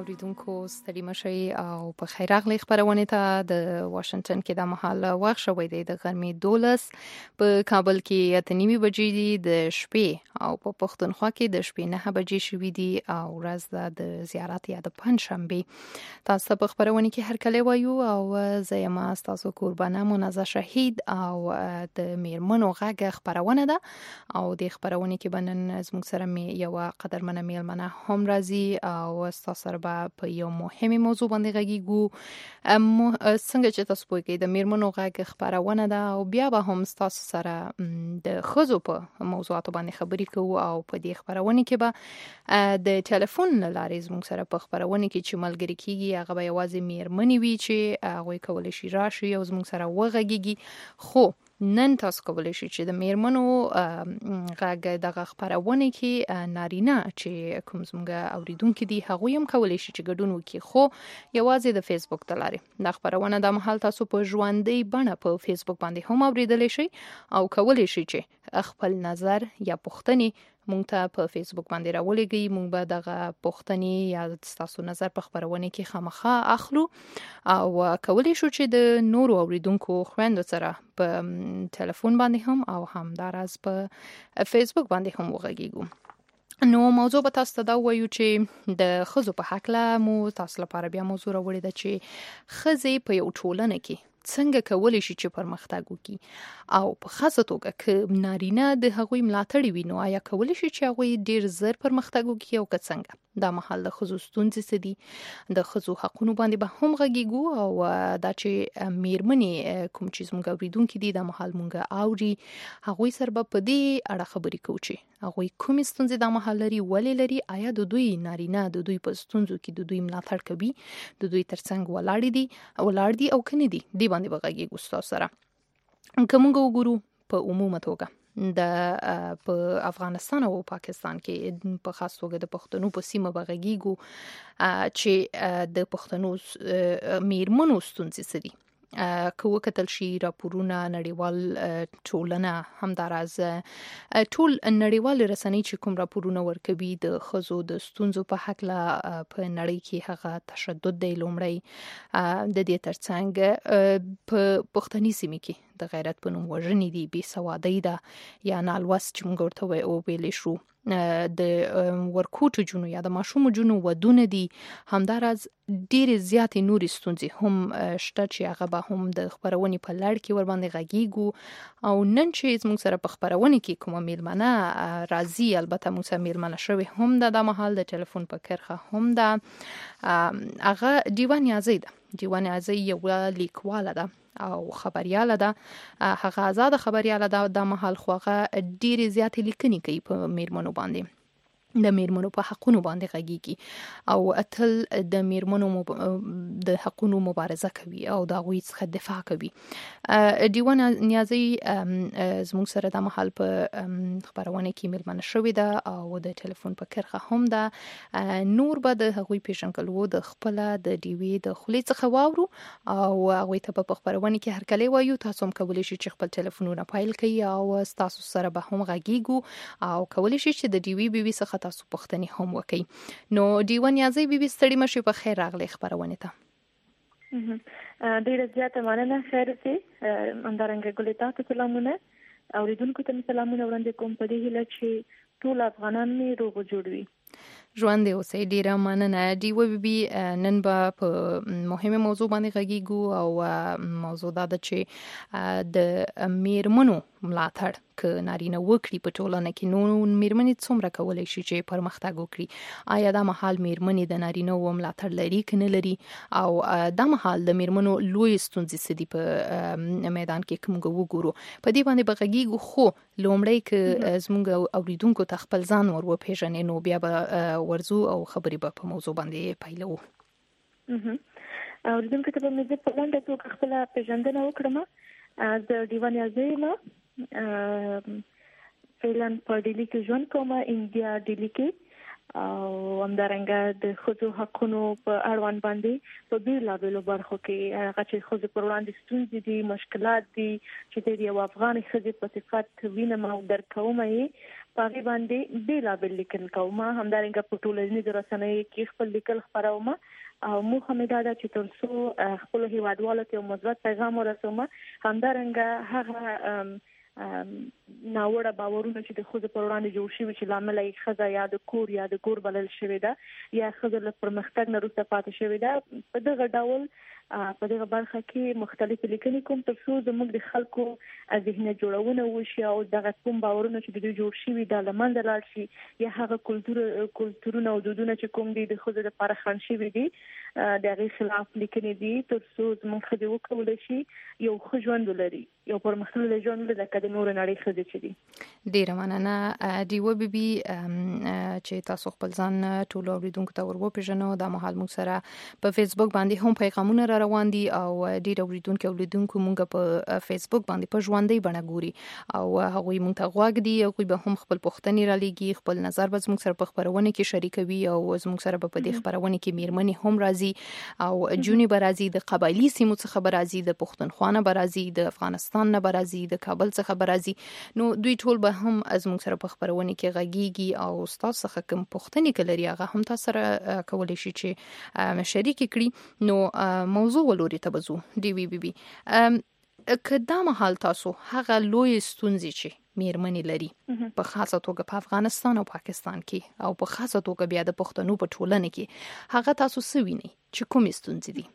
اوریدونکو ستړي مشي او په خیر راغلی خبرونه ته د واشنگټن کې د مهال وخت شوی دی د غرمې 12 په کابل کې 8:30 بجې دي د شپې او په پښتونخوا کې د شپې 9 بجې شوې دي او ورځ د زیارت یا د پنځشنبه تاسو په خبرونه کې هر کله وایو او زما تاسو قربانه منازه شهید او د میرمنو غږ خبرونه ده او د خبرونه کې بنن زموږ سره یو قدرمنه میلمنه هم راځي او تاسو سره په یو مهمه موضوع باندې غږیږو څنګه چې تاسو پوهیږئ د میرمنو غږ خبرونه ده او بیا به هم تاسو سره د خزو په موضوعاتو باندې خبرې کوو او په دې خبرونه کې به د ټلیفون لارې زموږ سره په خبرونه کې چې ملګری کیږي هغه به یوازې میرمنې وي چې هغه کولای شي راشي او زموږ سره وغږیږي خو نن تاسو کولای شئ چې د میرمنو غږ دغه خبرونه کې نارینه چې کوم زموږ اوریدونکو دي هغه هم کولای شي چې ګډون وکړي خو یوازې د فیسبوک د لارې د خبرونه د محل تاسو په ژوندۍ بڼه په فیسبوک باندې هم اوریدلی شئ او کولای شئ چې خپل نظر یا پوښتنې مونږ ته په فیسبوک باندې راولېږئ مونږ به دغه پوښتنې یا تاسو نظر په خبرونه کې خامخا اخلو او کولای شو چې د نورو اوریدونکو خويندو سره په ټلیفون باندې هم او همدارس په فیسبوک باندې هم وغږیږو نو موضوع به تاسو ته دا وایو چې د خزو په حق لا مو تاسو لپاره بیا موضوع راوړی ده چې خزې په یو ټولنه کې څنګه کولای شي چې پرمختګ وکړي او په خاصه توګه ک نارینه د هغوی ملاتړ وي نو آیا کولای شي چې هغوی ډیر زر پرمختګ وکړي او که څنګه دا محل د خزو ستونزې سدي د خزو حقونو باندې به هم غږیږو او دا چې میرمنې کوم چې زموږ اوریدونکو دي د محل مونږه اوري هغوی سره په دې اړه خبرې کوو چې هغوی کوم ستونزې د محل لري ولې لري آیا د دوی نارینه د دوی په ستونزو کې د دوی ملاتړ کوي د دوی ترڅنګ ولاړ دي او کني دي دی باندې بغږیږو تاسو سره کومه وګورو په عمومه توګه د په افغانستان او پاکستان کې په خاص توګه د پښتنو په سیمه بغږیږو چې د پښتنو میرمنو ستونزې سدي کوه کتل شي راپورونه نړیوال ټولنه همدارز ټول نړیوال رسنۍ چې کوم راپورونه ورکوي د خزو د ستونزو په حق لا په نړۍ کې هغه تشدد دی لومړی د دې ترڅنګ په پښتني سیمه کې د غیرت په نوم وژنې دي بې سوادۍ ده یا نالوست چې موږ ورته وایو ویلې شو د ورکوټو جنو یا د ماشوم جنو ودونه دي همدارز ډېر زیاتې نورې ستونزې هم شته چې هغه به هم د خبرونې په لړ کې ور باندې غږیږو او نن چې زموږ سره په خبرونه کې کومه میلمنه راځي البته موږ سره میلمنه شوی هم د محل د ټلیفون په کرخه هم ده هغه دیوان یازی ده دیوان یازی یو لیکواله ده او خبرياله ده هغه آزاد خبرياله ده د محل خوغه ډيري زیات لیکنې کوي په میرمنو باندې د میرمنو په حقونو باندې غږیږي او اتل د میرمنو د حقونو مبارزه کوي او دا غوي څخه دفاع کوي دیوان نیازي زموږ سره د محل په خبرونه کې میلمنه شوې ده او د ټلیفون په کرخه هم ده نور به د هغوی پیژنګلو د خپل د دیوی د خلی څخه واورو او هغه ته په خبرونه کې هر کله وایو تاسو هم کولای شئ چې خپل ټلیفونونه فایل کړئ او تاسو سره به هم غږیږو او کولای شئ چې د دیوی بي څخه تاسو پوښتنې هم وکړئ نو دیوان یازی بي ستړي مشي په خیر راغلی خبرونه ته ډیره زیاته مننه خیر سي اندرنګ ګلتا ته سلامونه اوریدونکو ته سلامونه وړاندې کوم په دې هیله چې ټول افغانان مې روغ جوړ وي ژوند اوسې ډیره مننه دی و بي نن به په مهمه موضوع باندې غږیږو او موضوع دا ده چې د میرمنو ملاتړ ک نارینه وکړي په ټولنه کې نو میرمنې څومره کولای شي چې پرمختګ وکړي آیا دا محل میرمنې د نارینه و ملاتړ لري کنه لري او دا محل د میرمنو لوی ستونزې سدي په میدان کې کوم وګورو په دې باندې بغږیږو خو لومړی ک زموږ اوریدونکو ته خپل ځان ور وپیژنې نو بیا به ورزو او خبرې به په موضوع باندې پایلو اوریدونکو ته به مې په لاندې توګه خپل پیژندنه وکړم د دیوان یازی ما فعلا په ډیلی کې ژوند کوم انډیا ډیلی کې او همدارنګه د خځو حقونو په اړوند باندې په بیلابېلو برخو کې هغه چې خځو پر وړاندې ستونزې دي مشکلات دي چې د یو افغان خځې په صفت وینم او درکوم یې په باندې بیلابېل لیکل کوم همدارنګه په ټولنیزو رسنیو کې خپل لیکل خپروم او مو همدا ده چې ترڅو خپل هیوادوالو ته مثبت پیغام ورسوم همدارنګه هغه ناوړه باورونه چې د خځو پر وړاندې جوړ شوي چې لامل یې ښځه یا د کور یا د ګور بلل شوې ده یا ښځه له پرمختګ نه وروسته پاتې شوې ده په دغه ډول په دغه برخه کې مختلف لیکنې کوم ترڅو زموږ د خلکو ذهني جوړونه وشي او دغه کوم باورونه چې د دوی جوړ شوي د لمنځه لاړ شي یا هغه کلتورونه او دودونه چې کوم دي د خځو لپاره خنډ شوي دي د هغې خلاف لیکنې دي ترڅو زموږ ښځې وکولی شي یو ښه ژوند ولري یو پرمختللی ژوند ولري لکه د نورو نړۍ ښځې چې دي. ډیره مننه ډیوه بیبي چې تاسو خپل ځان ټولو اوریدونکو ته وروپېژنو دا مهال موږ سره په فیسبوک باندې هم پیغامونه را روان دي او ډیر اوریدونکو موږ په فیسبوک باندې په ژوندۍ بڼه ګوري او هغوی موږ ته غوږ دي او به هم خپل پوښتنې را لېږي خپل نظر به موږ سره په خبرونه کې شریکوي او موږ سره په دې خبرونه کې میرمنې هم راځي او جونی برازي د قبایلی سیمو څخه برازي د پښتونخوا نه برازي د افغانستان نه برازي د کابل څخه برازي نو دوی ټول به هم از موږ سره په خبرونه کې غږیږي او تاسو څخه کوم پوښتنې کلري هغه هم تاسو سره کولای شي چې شریک کړي نو موضوع ولوري ته بزو دی وی بي کدا مهال تاسو هغه لوی ستونزې چې میرمنې لري په خاصه توګه په افغانستان او پاکستان کې او په خاصه توګه بیا د پښتنو په ټولنه کې هغه تاسو سویني چې کوم ستونزې دي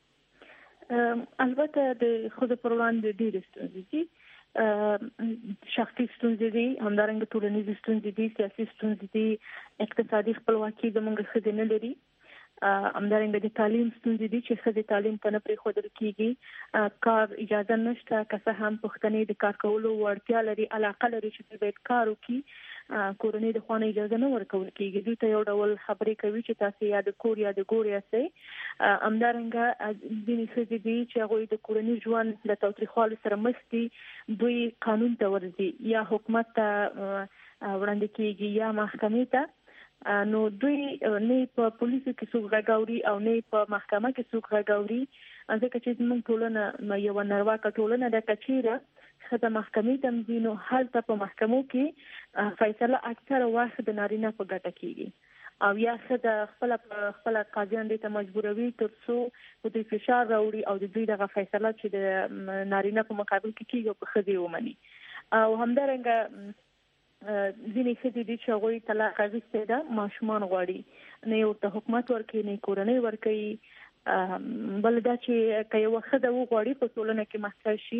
البته د خود پر وړاندې ډېر ستونزې دي شخصي ستونزې دي همدارنګه ټولنیز ستونزې دي سیاسي ستونزې دي اقتصادي خپلواکي زموږ خدای نه لري همدارنګه د تعلیم ستونزې دي چې خدای تعلیم ته نه پریښودل کیږي کار اجازه نشته که څه هم پښتنې د کار کولو وړتیا لري علاقه لري چې باید کار وکړي کورنۍ د خوانه اجازه نه ورکول کیږي دوی ته یو ډول خبرې کوي چې تاسو یا د کور یا د ګور یاستئ همدارنګه ځینې ښځې دي چې هغوی د کورنۍ ژوند له تاوتریخوالي سره مخ دي دوی قانون ته ورځي یا حکومت ته وړاندې کیږي یا محکمې ته نو دوی نه په پولیسو کې څوک راګوري او نه په محکمه کې څوک راګوري ځکه چې موږ ټولنه یو نارواکه ټولنه د کچیره خدای محکمې تمزینو هلته په محکمو کې فیصله اکثر وخت د نارینه په ګټه کیږي او یا خدای خپل قاضیان دې ته مجبوروي ترڅو په دې فشار راوړي او د دوی دغه فیصله چې د نارینه په مقابل کې کیږي په خدای ومني او همدارنګه ځینې ښځې دي چې هغوی طلاق اخیستی ده ماشومان غواړي نه یې ورته حکومت ورکوي نه یې کورنۍ ورکوي بل دا چې که یوه ښځه وغواړي په ټولنه کې مخکې شي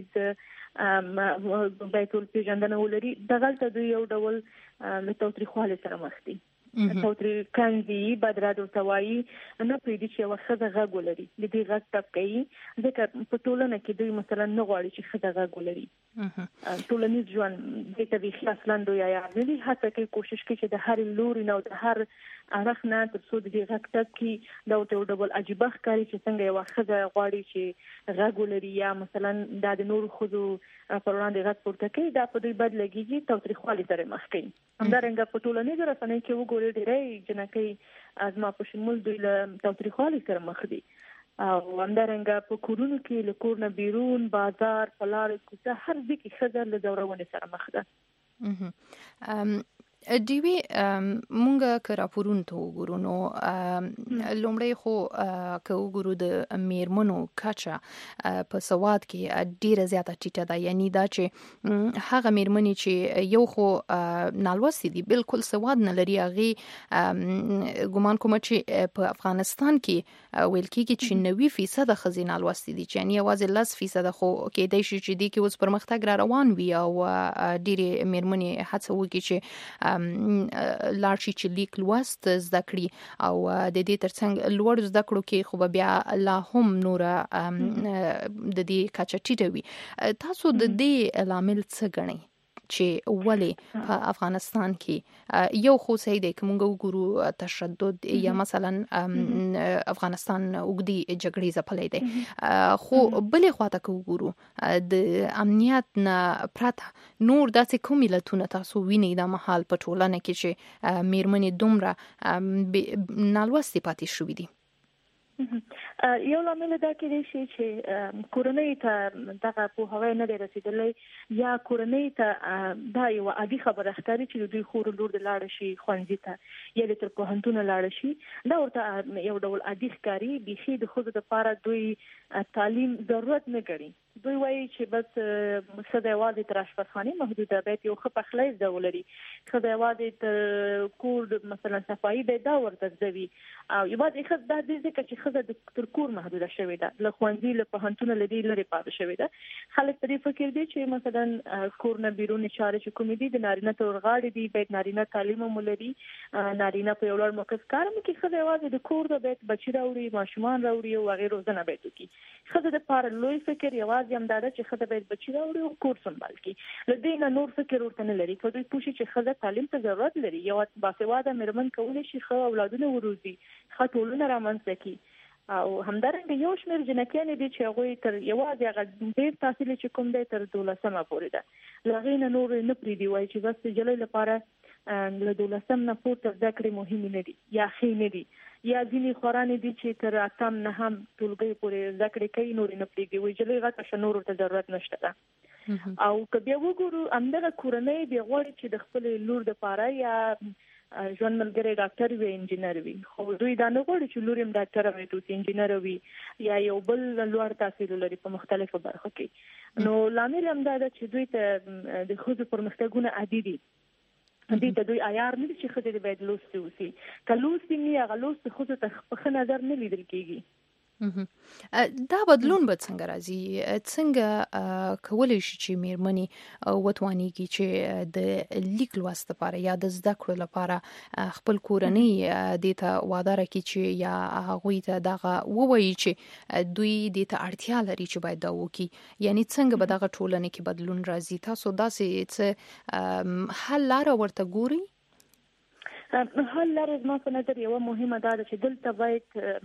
ټولنیز باید ټول پېژندنه ولري دغلته دوی یو ډول له تاوتریخوالي سره مخ دي تاوتریخواندي بدراد ورته وایي نه پرېږدي چې یوه ښځه غږ ولري د دې غږ ټپ کوي ځکه په ټولنه کې دوی مثلا نه غواړي چې ښځه غږ ولري ټولنیز ژوند دې ته بیخي اصلا دوی عیار نه دي هڅه کوي کوشش کوي چې د هر لوري نه او د هر اړخ نه ترڅو د دې غږ ټپ کړي دا ورته یو ډول عجیبه ښکاري چې څنګه یوه ښځه غواړي چې غږ ولري یا مثلا دا د نورو ښځو پر وړاندې غږ پورته کوي دا په دوی بد لګېږي تاوتریخوالي سره مخ کوي همدارنګه په ټولنیزو رسنیو کې وګورئ ډېری جنکۍ زما په شمول دوی له تاوتریخوالي سره مخ دي او همدارنګه په کورونو کې له کور نه بیرون بازار په لارې کوڅه هر ځای کې ښځه له ځورونې سره مخ ده دیوی مونږه که راپورونو ته وګورو نو لومړی خو که وګورو د میرمنو کچه په سواد کې ډیره زیاته ټیټه ده یعنی دا چې هغه میرمنې چې یو خو نالوستي دي بالکل سواد نه لري هغه ګومان کوم چې په افغانستان کې ویل کېږي چې 90% ښځې نالوستي دي چې یعنی یوازې 10% خو کېدای شي چې دې کې اوس پرمختګ را روان وي او ډیره میرمنې هڅه وکړي چې لاړ شي چې لیک لوست زده کړي او د دې ترڅنګ لوړ زده کړو کې خو بیا لا هم نور د دې کچه ټیټه وي تاسو د دې لامل څه ګڼئ چې ولې په افغانستان کې یو خو صحیح دی کومه وګورو تشدد یا مثلا افغانستان وګړي جګړې ځپلې دي خو بلې خواته وګورو د امنیت نه پرته نور داسې کوم ملتونه تاسو وینئ د مهال په ټولنه کې چې میرمنې دومره نالوستې پاتې شوې دي؟ یو لامل دا کېدای شي چې کورنۍ ته دغه پوهاوی نه دی رسیدلی یا کورنۍ ته دا یو عادي خبره ښکاري چې دوی خور لور د لاړ شي ښوونځي ته یا د تر پوهنتون لاړ شي دا ورته یو ډول عادي ښکاري بيخي د خود لپاره دوی تعلیم ضرورت نه کوي دوی وایي چې بس خدای واده تر اشپزخانه محدوده بیت یو خپ اخلاص دا ولري خدای واده تر کور مثلا صفایي به دا ورته ځوي او یو باید خدای د دې چې خدای تر کور محدوده شوی دا له خوندې له پوهنتون لدی لري پاتې شوی دا خلک پرې فکر دي چې مثلا کور نه بیرون چارې چې کوم دي د نارینه تر غاړې دي بیت نارینه تعلیم مولري نارینه په یو لړ موقف کارم کې خدای واده د کور د بیت بچی راوړي ماشومان راوړي او غیره روزنه بیت کی خدای د پاره لوی فکر یوازې هم دا چې خدای بیت بچی راوړي او کور سنبال کی لدی نه نور فکر ورته نه لري کله دوی پوښي چې خدای تعلیم ته ضرورت لري یو باسواده مرمن کولای شي خو اولادونه وروزي خاطرونه رامنځته کی او همدارنګه یو شمېر جنکیان دي چې هغه تر یوازې هغه ډېر تحصیل چې کوم دی تر 12مه پورې ده لغې نه نور نه پری دی وای چې بس جلې لپاره له 12م نه پورته ذکر مهم نه دي یا خې نه دي یا ځینې خورانې دي چې تر 8م نه هم ټولګي پورې ذکر کوي نور نه پری دی وای جلې غته شنور ته ضرورت نشته ده او کبه وګورو همدغه کورنۍ دی غوړي چې د خپل لور د پاره یا ژوند ملګری ډاکټر وي انجینر وي خو دوی دا نه غواړي چې لور یې ډاکټر وي تو انجینر وي یا یو بل لوړ تحصیل لري په مختلفو برخو کې نو لامل هم دا چې دوی ته د خوځ پرمختګونه عادي دي دې ته دوی عیار نه چې خدای دې باید لوستي وسی کلوستي نه غلوست خوځ ته په نظر نه لیدل کېږي دا بدلون به څنګه راځي څنګه کولای شي چې میرمنې وتوانیږي چې د لیک لوست لپاره یا د زده کړو لپاره خپل کورنۍ د ته وعده راکړي چې یا هغه ته دغه ووایي چې دوی د ته اړتیا لري چې باید دا وکړي یعنی څنګه به دغه ټولنه کې بدلون راځي تاسو داسې حل لار ورته ګوري حل لار زما په نظر یو مهمه ده چې دلته باید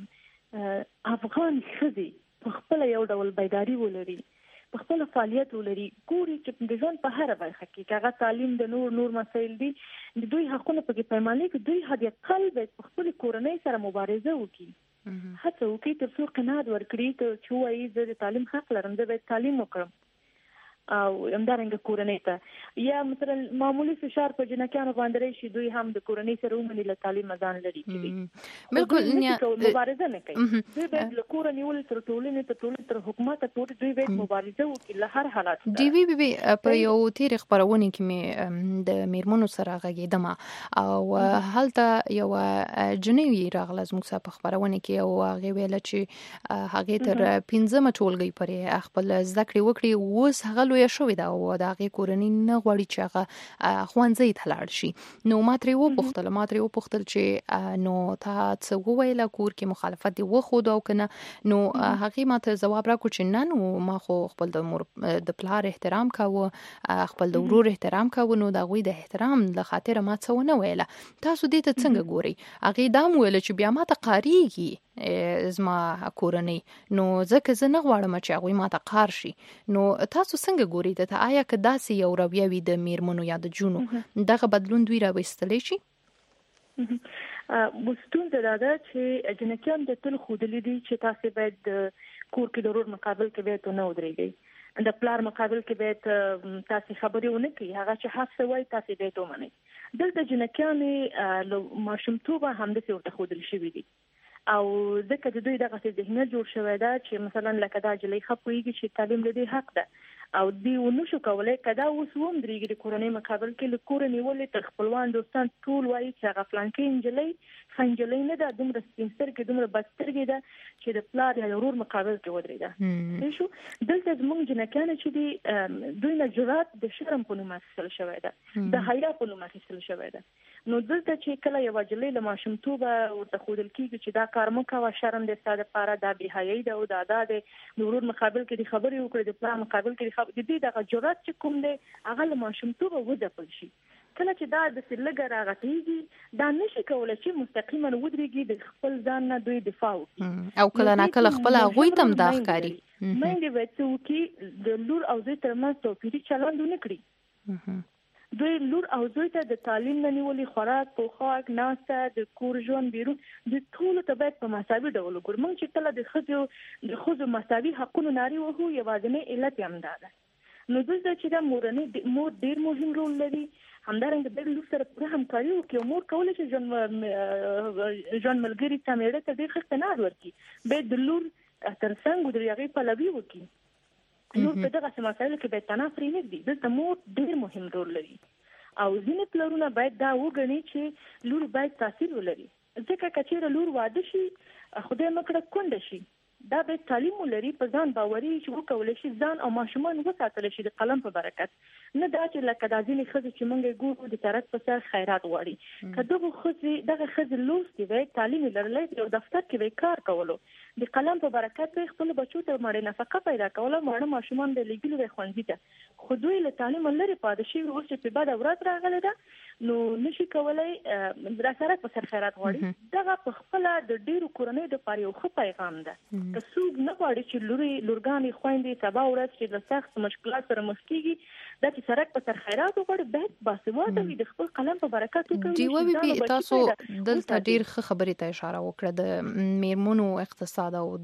افغان خزي په خپل یو ډول بیداری ولري په خپل فعالیت ولري ګوري چې د ژوند په هر برخه کې هغه تعلیم د نور مسایل دي دوی حقونه په پیمانه کې دوی هدیه قلب په خپل کورنۍ سره مبارزه وکړي هڅه وکړي تر څو قناعت ورکړي چې وایي زه د تعلیم حق لرم زه باید تعلیم وکړم او همدارنګه کورنۍ ته یا مثلا معمولی فشار په جنکیانو باندې راشي دوی هم د کورنۍ سره ومني له تعلیم ځان لري کوي بالکل مبارزه نه کوي دوی به له کورنۍ ول تر ټولنې تر حکومت پورې دوی به مبارزه وکړي له هر حالت دی وی په یو تیر خبرونه کې مې د میرمنو سره غږیدم او هلته یو جنوي راغله زموږ سره په خبرونه کې او هغه ویل چې هغه تر 15 ټولګي پرې خپل ذکر وکړي اوس هغه لوی شوې ده او د هغه کورنۍ نه غواړي چې هغه خوانځي ته لاړ شي نو ماتري وو پختل چې نو تا څه وویل کور کې مخالفت دی وخو دا کنه نو هغه ماته جواب راکو چې نه نو ما خو خپل د پلار احترام کاوه خپل د ورور احترام کاوه نو دا غوي د احترام له خاطر ما څه ونه ویل تاسو دې ته څنګه ګوري هغه دا ویل چې بیا ماته قاریږي زما کورنۍ نو ځکه زه نه غواړم چې هغه ماته قار شي نو تاسو څنګه ګوري ته آیا که داسې یو رویوي د میرمنو یا د جونو دغه بدلون دوی راوستلی شي مستون دا چې جنکیان د تل خودلی دي چې تاسو باید کور کې ضرور مقابل کې به ته نه ودرېږئ د پلار مقابل کې به تاسو خبرې ونه کوي هغه چې حق سوي تاسو به ته ومنئ دلته جنکیان ماشومتوبه هم د څه ورته خودل شي دي او ځکه د دوی دغه ذهنیت جوړ شوی دا چې مثلا لکه دا جلې خپويږي چې تعلیم لري حق ده او دی ونشو کولای کدا اوس ووم درېږي د کورنۍ مقابل کې له کورنۍ ولې تر خپلوان دوستان ټول وایي چې هغه فلانکې انجلۍ خنجلې نه ده دومره سپینسترګې دومره بسترګې ده چې د پلار یا ورور مقابل کې ودرېده شو دلته زموږ جنکانه چې دی دوی نه جرأت د شرم په نوم اخیستل شوی ده د حیا په نوم اخیستل شوی ده نو دلته چې کله یو جلې له ماشومتوبه ورته خودل کیږي چې دا کار مو کوه شرم د ساده لپاره دا بی حیايي ده او دا د ورور مقابل کې د خبرې وکړي د پلان مقابل کې د دې د جرأت چې کوم دی هغه له ماشومتوبه وځپل شي کله چې دا د سلګر راغتيږي دا نشي کولای چې مستقیما ودرېږي د خپل ځان نه دوی دفاع وکړي او کله نه کله خپل غوي تم دا ښکاری مې وڅو کې د لور او زوی ترمنځ توپیري چلند نه کړی دوی لور او زوی ته د تعلیم نه نیولې خوراک پوښاک ناسته د کور ژوند بیرون د ټول ته باید په مساوي ډول وګورو موږ چې کله د خځو مساوي حقوقو ناري وهو یوازینی علت هم ده نو دلته چې دا مور ډیر مهم رول لري همدارنګه د لور سره پوره همکاري وکړي مور کولای شي ژوند ملګری ته مېړه ته ډیر ښه قناعت ورکړي به د لور ترڅنګ د یغې پلوي وکړي نور په دغه مسایلو کې به تنافري نه دي دلته مور ډیر مهم رول لري او ځینې پلرونه باید دا وګڼي چې لور باید تاثیر ولري ځکه کچېره لور واده شي خدای مکړه کونډه شي دا به تعلیم ولري په ځان باوري چې وکولای شي ځان او ماشومان وساتل شي د قلم په برکت نه دا چې لکه د ځینې خځې چې مونږ ګورو د ترک په سر خیرات غواړي کله دغه خځې لوستي وي تعلیم لرلای یو دفتر کې وي کار کولو د قلم په برکت به خپل بچو ته مړ نفقه پیدا کوله مړ ماشومان د لګیلو د خوندې ته خو دوی له تعلیم لري پاده شي اوس چې په بعد ورځ راغله ده نو نشي کولای د سره په سر خیرات غواړي دغه په خپل د ډیرو کورنۍ د پاره یو ښه پیغام ده که څوک نه غواړي چې لورګانې خويندې سبا ورځ چې د سخت مشکلات سره مخ کیږي دا چې سره په سر خیرات وغواړي باید باسواده وي د خپل قلم په برکت وکړي دی وی تاسو دلته ډیر ښه خبرې ته اشاره وکړه د میرمنو اقتصاد او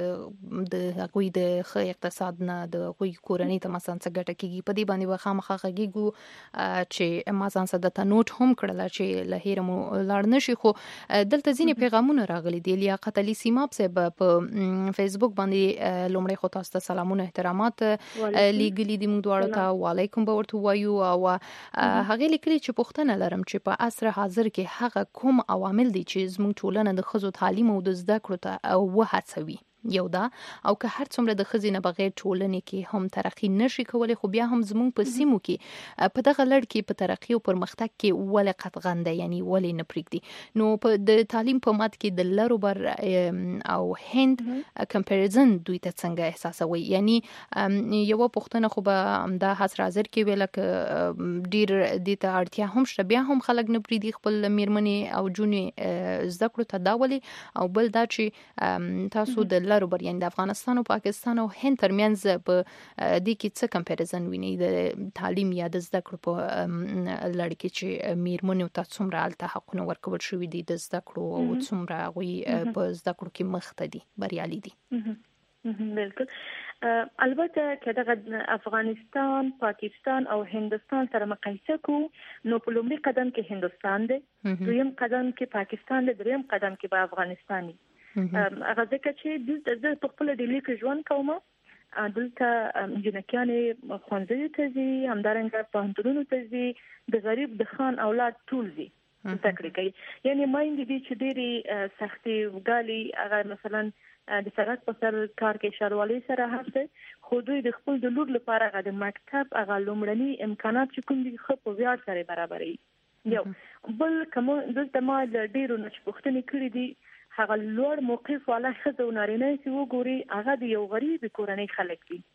د هغوی د ښه اقتصاد نه د هغوی کورنۍ ته مثلا څه ګټه کیږي په دې باندې وخامخه غږیږو چې ما ځان سره د نوٹ هم کړل چې له هیره مو لاړ نشي خو دلته ځینې پیغامونه راغلي دي لیاقت علي سیماب صاحب په فیسبوک باندې لومړی خو تاسو ته سلامونه احترامات لیګلی دي موږ دواړو ته وعلیکم به ورته وایو او هغه لیکلي چې پوښتنه لرم چې په عصر حاضر کې هغه کوم عوامل دي چې زموږ ټولنه د ښځو تعلیم او د زده کړو ته وهڅوي یو دا او که هر څومره د ښځې نه بغیر ټولنې کې هم ترقی نشي کولای خو بیا هم زموږ په سیمو کې په دغه لړ کې په ترقی او پرمختګ کې ولې قطغنده یعنی ولې نه پرېږدي نو په د تعلیم په مات کې د لرو بر او هند کمپیریزن دوی ته څنګه احساسوي یعنی یو پوښتنه خو به د حاضر حاضر کې ویل ک ډیر د ته اړتیا هم شته بیا هم خلک نه پرېږدي خپل میرمنې او جونې زده کړو ته دا ولې او بل دا چې تاسو د لرو یعنی د افغانستان او پاکستان او هند ترمنځ په دې کې څه کمپیریزن ویني د تعلیم یا د زده کړو په لړ کې چې میرمنو ته څومره الته حقونه ورکول شوی دي د زده کړو او څومره غوي په زده کړو کې مخته دي بریالي دي بالکل البته که دغه افغانستان پاکستان او هندستان سره مقایسه کو نو په لومړي قدم کې هندستان دی دویم قدم کې پاکستان دی دریم قدم کې به افغانستان دی هغه ځکه چې د خپل ډیلی کې ژوند کوم دلته جنکیانې خوندې ته ځي همدارنګه پوهنتونونو ته ځي د غریب د خان اولاد ټول ځي تکړه کوي یعنی مایند دي چې ډېری سختي وګالي هغه مثلا د سرک په سر کار کې شاروالي سره هڅه خو دوی د خپل د لور لپاره غو د مکتب هغه لومړني امکانات چې کوم دي خو په ویاړ سره برابرې یو بل کوم دلته ما د ډیرو نش پوښتنې کړې دي هغه لوړ موقف والا خزه او نارینه چې وګوري هغه د یو غریب کورنۍ خلک دي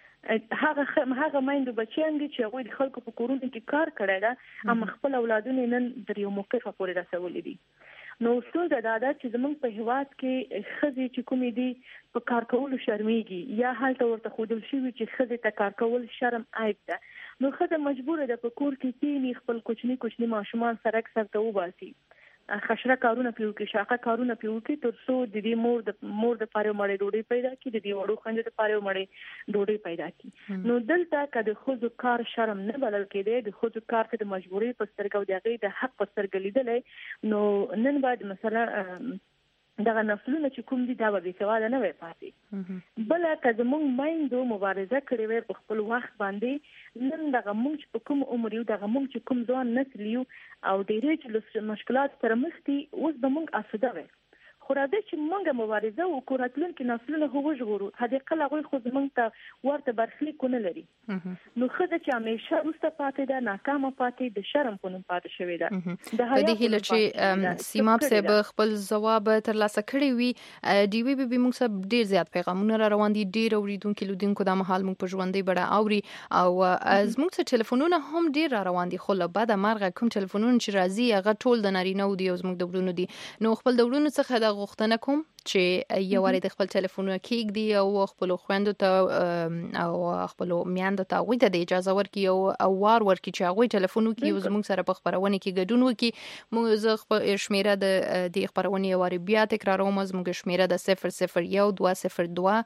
هغه مایند بچیان دي چې هغه د خلکو په کورونو کې کار کړی دا اما خپل اولادونه نن د یو موقف پورې رسولي دي نو څه دا چې زمونږ په هیواد کې خزه چې کومې دي په کار کولو شرمېږي یا حالت ورته خودل شي چې خزه ته کار کول شرم عیب ده نو خزه مجبوره ده په کور کې کینی خپل کوچني ماشومان سره اکثر ته وباسي خشره کارونه پیو کې شاقه کارونه پیو کې تر څو د دې مور د پاره مړې ډوډۍ پیدا کړي د دې وړو خنجه د پاره مړې ډوډۍ پیدا کړي نو دلته کله خود کار شرم نه بلل کېده د خود کار ته د مجبورۍ په سترګو دغه د حق په سترګو لیدلې نو نن بعد مثلا دغه نسلونه چې کوم دي دا به سواده نه وي پاتې بل که زموږ مایندو مبارزه کړې وي په خپل وخت باندې نن دغه موږ په کوم عمر یو دغه موږ چې کوم ځوان نسل یو او ډېرې چې مشکلات سره مخ دي اوس به موږ اسوده وي خو راځي چې موږ مبارزه وکړو راتلونکي نسلونه هو وژغورو هدي قل هغه خو زموږ ته ورته برخلیک نه لري نو خدای چې همیشه روسته پاتې ده ناکامه پاتې د شرم په نوم پاتې شوې ده د هدي هله چې سیماب صاحب خپل جواب ترلاسه کړی وي دی وی به موږ سب ډیر زیات پیغامونه را روان دي ډیر اوریدونکو لودونکو د محل موږ په ژوندۍ بڑا اوري او از موږ ته ټلیفونونه هم ډیر را روان دي خو له بعد مرغه کوم ټلیفونونه چې راځي هغه ټول د نارینه او د زموږ د ورونو دي نو خپل د ورونو څخه د غوښتنه کوم چې یو وری د خپل ټلیفونونه کېږدي او خپل خويندو ته او خپل میاندو ته غوښته د اجازه ورکړي او وار ورکړي چې هغه ټلیفون وکړي او زموږ سره په خبرونه کې ګډون وکړي موږ زه خپل شمیره د خبرونه وری بیا تکراروم زموږ شمیره د 0012202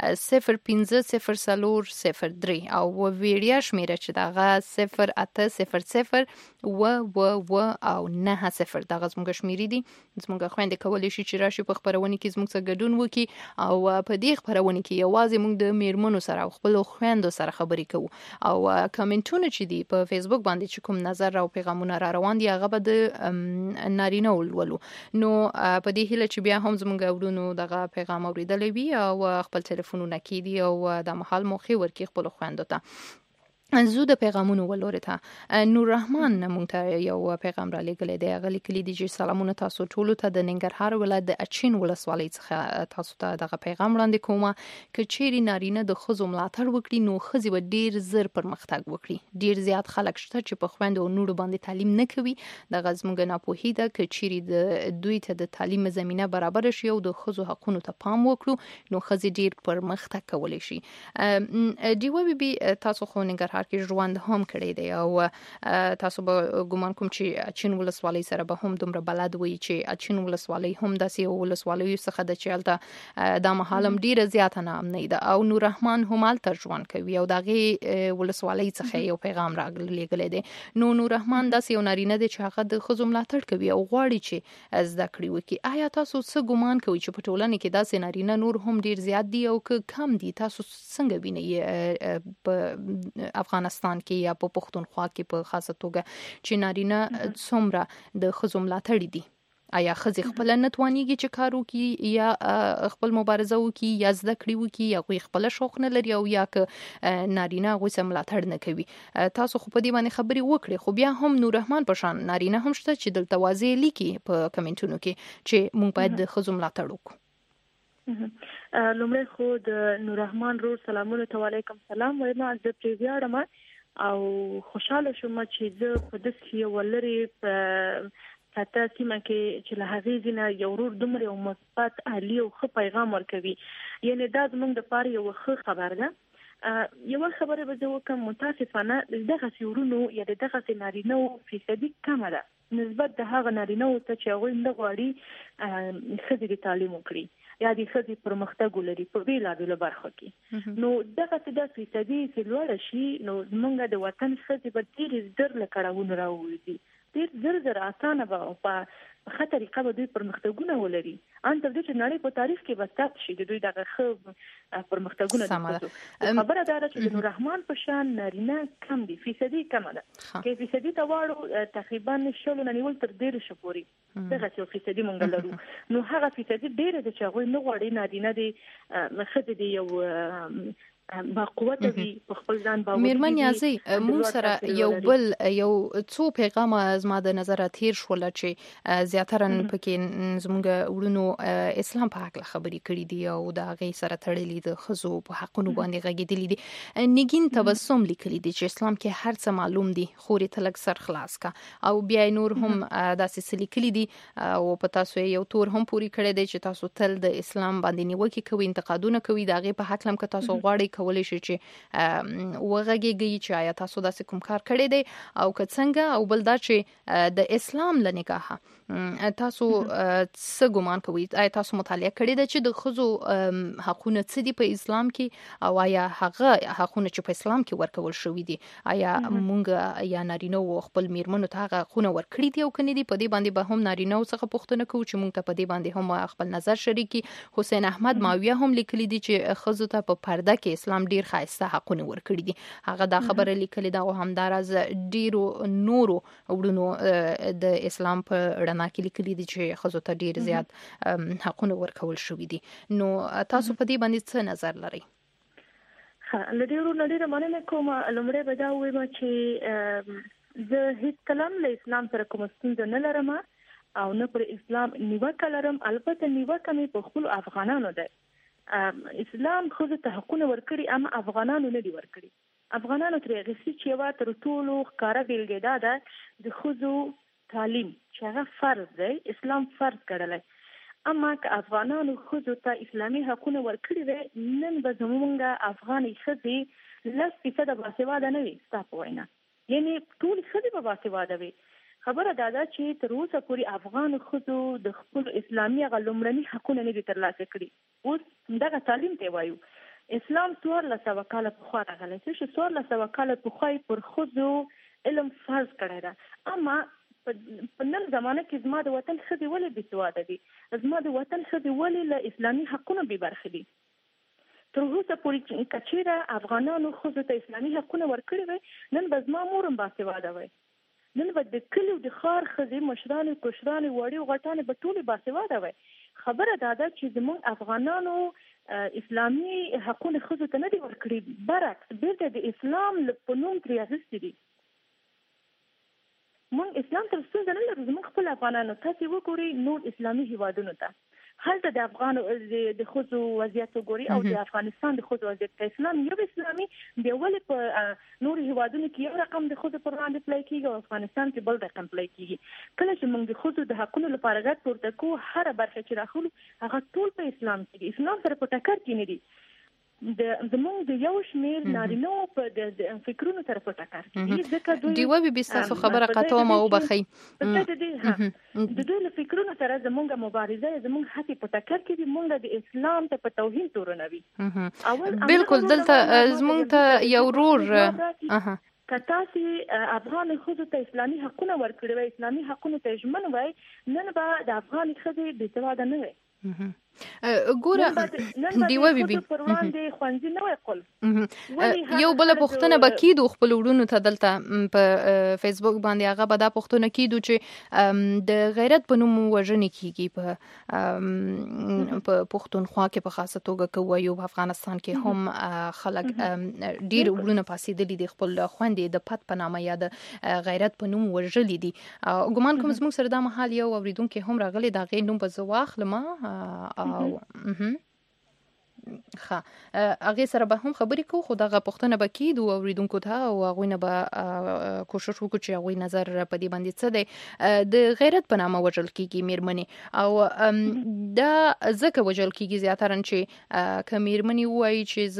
05003 او ویډیو شمیره چې دغه 0800 او 90 دغه زموږ شمیرې دي زموږ خويندې کولای شي چې راشي په خبرونه کې زموږ سره ګډون وکړي او په دې خبرونه کې یوازې موږ د میرمنو سره او خپل خويندو سره خبرې کوو او کمنټونه چې دي په فیسبوک باندې چې کوم نظر او پیغامونه را روان دي هغه به د نارینه ولولو نو په دې هیله چې بیا هم زموږ ورونو دغه پیغام اوریدلې وي او خپل ټلیفونونه کې دي او د محل موخي ورکي خپل خويندو ته زو د پیغامونو ولورې ته نور رحمان مونږ ته یو پیغام را لګلې دی غلي کلی دي چې سلامونه تاسو ټول ته د ننګرهار ولایت د اچین ولسوالۍ څخه تاسو ته دغه پیغام وړاندې کوم چې چیرې نارینه د خزو ملاتړ وکړي نو خزي به ډیر زر پرمختګ وکړي ډیر زیات خلک شته چې په خويندو او نورو باندې تعلیم نه کوي د غزمږ ناپوهي ده چې چیرې د دوی ته د تعلیم زمينه برابر شي او د خزو حقوقو ته پام وکړو نو خزي ډیر پرمختګ کولای شي دیو بي تاسو خو ننګرهار کې ژوند هم کړی دی او تاسو به ګومان کوم چې اچین ولسوالۍ سره به هم دومره بلد وي چې اچین ولسوالۍ هم داسې ولسوالۍ څخه د چالتہ د محلم ډیره زیاته نه امنۍ ده او نور رحمان هم التر ژوند کوي او دغه ولسوالۍ څخه یو پیغام راغلی دی نو نور رحمان داسې یو نارینه دی چې هغه د خزو ملاتړ کوي او غواړي چې زده کړې وکړي آیا تاسو څه ګومان کوئ چې په ټولنه کې داسې نارینه نور هم ډیر زیات دي او کم دي تاسو څنګه وینئ په افغانستان کې یا په پښتونخوا کې په خاصه توګه چې نارینه څومره د خزو ملاتړ دي آیا خزي خپل نتوانيږي چې کار وکړي یا خپل مبارزه وکړي یا زده کړې وکړي یا خپل شوق نه لري او یا ک نارینه غوښه ملاتړ نه کوي تاسو خو په دې باندې خبري وکړي خو بیا هم نور رحمان پشان نارینه هم شته چې د توازی لیکي په کمنټونو کې چې موږ باید د خزو ملاتړ وکړو لومړی خو د نور رحمان رور سلامونه علیکم سلام وایم د پریویاړم او خوشاله شوم چې زه په داسې ولري په کته سیمه کې چې له هغې ځینه یو ورور دومره یو مثبت عالی او ښه پیغام ورکوي یعنی دا زموږ د پاره یو ښه خبر ده یو خبره به زه وکم متاسفانه دغه سیورونو یا دغه نارینه فیصدي کم ده نسبت د هغه نارینه ته چې هغه نه غواړي خدي تعلیم وکړي یا د خدي پرمختګ ولري په بیلابېلو برخو کې نو دغه د فیصدي چې لوړ شي نو موږ د وطن خدي په ډیر زر لکړاونه راوړي ډیر زر اسانه به په خطر طریقه به دوی پرمختګونه ولري ان تر دې چې نړۍ په تاریخ کې وسات شي د دوی دغه پرمختګونه خبره ده چې نور رحمان په شان نارینه کم دي فیصدي کم ده کې فیصدي تواړو تقریبا شلو نیول تر ډیر شپوري دغه فیصدي مونږ لرو نو هغه فیصدي ډیر د چاغوي نه غوړي نارینه دي مخد دي یو با قوت وي په خپل ځان باور میرمن یازي مو سره یو بل یو څو پیغام از ما د نظر تیر شول چې زیاتره پکې زموږ ورونو اسلام په حق خبرې کړې دي او دا غي سره تړلې د خزو په حقونو باندې غږېدلې دي نګین تبسم لیکلي دي چې اسلام کې هر څه معلوم دي خوري تلک سر خلاص کا او بیا نور هم داسې سلیکلي دي او په تاسو یو تور هم پوری کړی دی چې تاسو تل د اسلام باندې نیوکه کوي انتقادونه کوي دا غي په حق لم که تاسو غواړئ کولای شي چې وغږیږي چې آیا تاسو داسې کوم کار کړی دی او که څنګه او بل دا چې د اسلام لنګاه تاسو څه ګمان کوئ؟ آیا تاسو مطالعه کړې ده چې د ښځو حقونه څه دي په اسلام کې او آیا هغه حقونه چې په اسلام کې ورکول شوي دي آیا مونږ یا نارینه و خپل میرمنو ته هغه حقونه ورکړي دي او کني دي؟ په دې باندې به هم نارینه څخه پوښتنه کوو چې مونږ ته په دې باندې هم خپل نظر شریکي. حسین احمد ماویه هم لیکلي دي چې ښځو ته په پرده کې اسلام ډیر ښایسته حقونه ورکړي دي. هغه دا خبره لیکلي ده او همداراز ډیرو نورو وړونو د اسلام په رڼا کې لیکلي دي چې ښځو ته ډیر زیات حقونه ورکول شوي دي. نو تاسو په دې باندې څه نظر لرئ؟ لډیرو مننه کوم. لومړی به دا وایم چې زه هیڅ کلام له اسلام سره کوم ستونزه نه لرم او نه پر اسلام نیوکه لرم. البته نیوکه مې په خپل افغانانو ده. اسلام خو ته حقونه ورکړي اما افغانانو نه دي ورکړي. افغانانو ترې غوښتي چې وا تر ټولو ښکارا بیلګه ده د ښځو تعلیم چې هغه فرض دی، اسلام فرض کړلی. اما که افغانانو ښځو ته اسلامي حقونه ورکړي وي نن به زموږ افغاني ښځې 10% باسواده نه وي. ستا په وینا یعنی ټول ښځې به باسواده وي. خبره دا ده چې تر اوسه پورې افغانو ښځو د خپل اسلامي هغه لومړني حقونه نه دي ترلاسه کړي. اوس دغه تعلیم ته وایو. اسلام 1400 کاله پخوا راغلی چې 1400 کاله پخوا پر ښځو علم فرض کړی ده. اما په نن زمانه کې زما د وطن ښځې ولې بېسواده دي؟ زما د وطن ښځې ولې له اسلامي حقونو بې برخې دي؟ تر اوسه پورې که چېرې افغانانو ښځو ته اسلامي حقونه ورکړي وي نن به زما مور هم باسواده وي. نن به د کلي او د ښار ښځې مشرانې کشرانې وړې او غټانې به ټولې باسواده وي. خبره دا ده چې زموږ افغانانو اسلامي حقونه ښځو ته نه دي ورکړي، برعکس بیرته د اسلام په نوم ترې اخیستي دي. مونږ اسلام ته ستونزه نه لرو. زموږ خپل افغانانو تاسې وګورئ نور اسلامي هیوادونو ته، هلته د افغانو د ښځو وضعیت وګورئ او د افغانستان د ښځو وضعیت. په اسلام یو اسلامي بیا ولې په نور هیوادونو کې یو رقم د ښځو پر وړاندې پلی کېږي او افغانستان کې بل رقم پلی کېږي؟ کله چې موږ د ښځو د حقونو لپاره غږ پورته کوو هره برخه چې راخلو هغه ټول په اسلام کې دي. اسلام سره په ټکر کې نه دي. زموږ د یو شمیر نارینه په د فکرونو سره په ټکر کې دي. ځکه دوی دی وبي بيستاسو خبره قطوم او بخي د دوی له فکرونو سره زموږ مبارزه زموږ حق په ټکر کې دي. موږ د اسلام ته په توهین تورنوي. بالکل دلته زموږ ته یو رور کتاسي افغان ښځو ته اسلامي حقونه ورکړي وي، اسلامي حقونه ته ژمن وي، نن به د افغان ښځې بېسواده نه وي. ګوره دیوه بیبي پر وړاندې خوندي نه وي قل یو بل پوښتنه بکیدو خپل وړونو ته دلته په فیسبوک باندې هغه به دا پوښتنه کیدو چې د غیرت په نوم وژنې کیږي په پښتونخوا کې په خاصه توګه کوي او په افغانستان کې هم خلک ډیر وړونه پاسېدلي دي خپل خويندې د پد په نامه یا د غیرت په نوم وژلې دي. ګمان کوم زموږ سره دا مهال یو اوریدونکو هم راغلي دا غي نوم په زواخ لمه او هغه سره به هم خبرې کوو خو دغه پښتنه بکید او اوریدونکو ته او هغه نه به کوشش وکړو چې هغه نظر په دې باندې څه دی. د غیرت په نامه وجل کیږي میرمنې او دا ځکه وجل کیږي زیاتره چې کمیرمنې وایي چې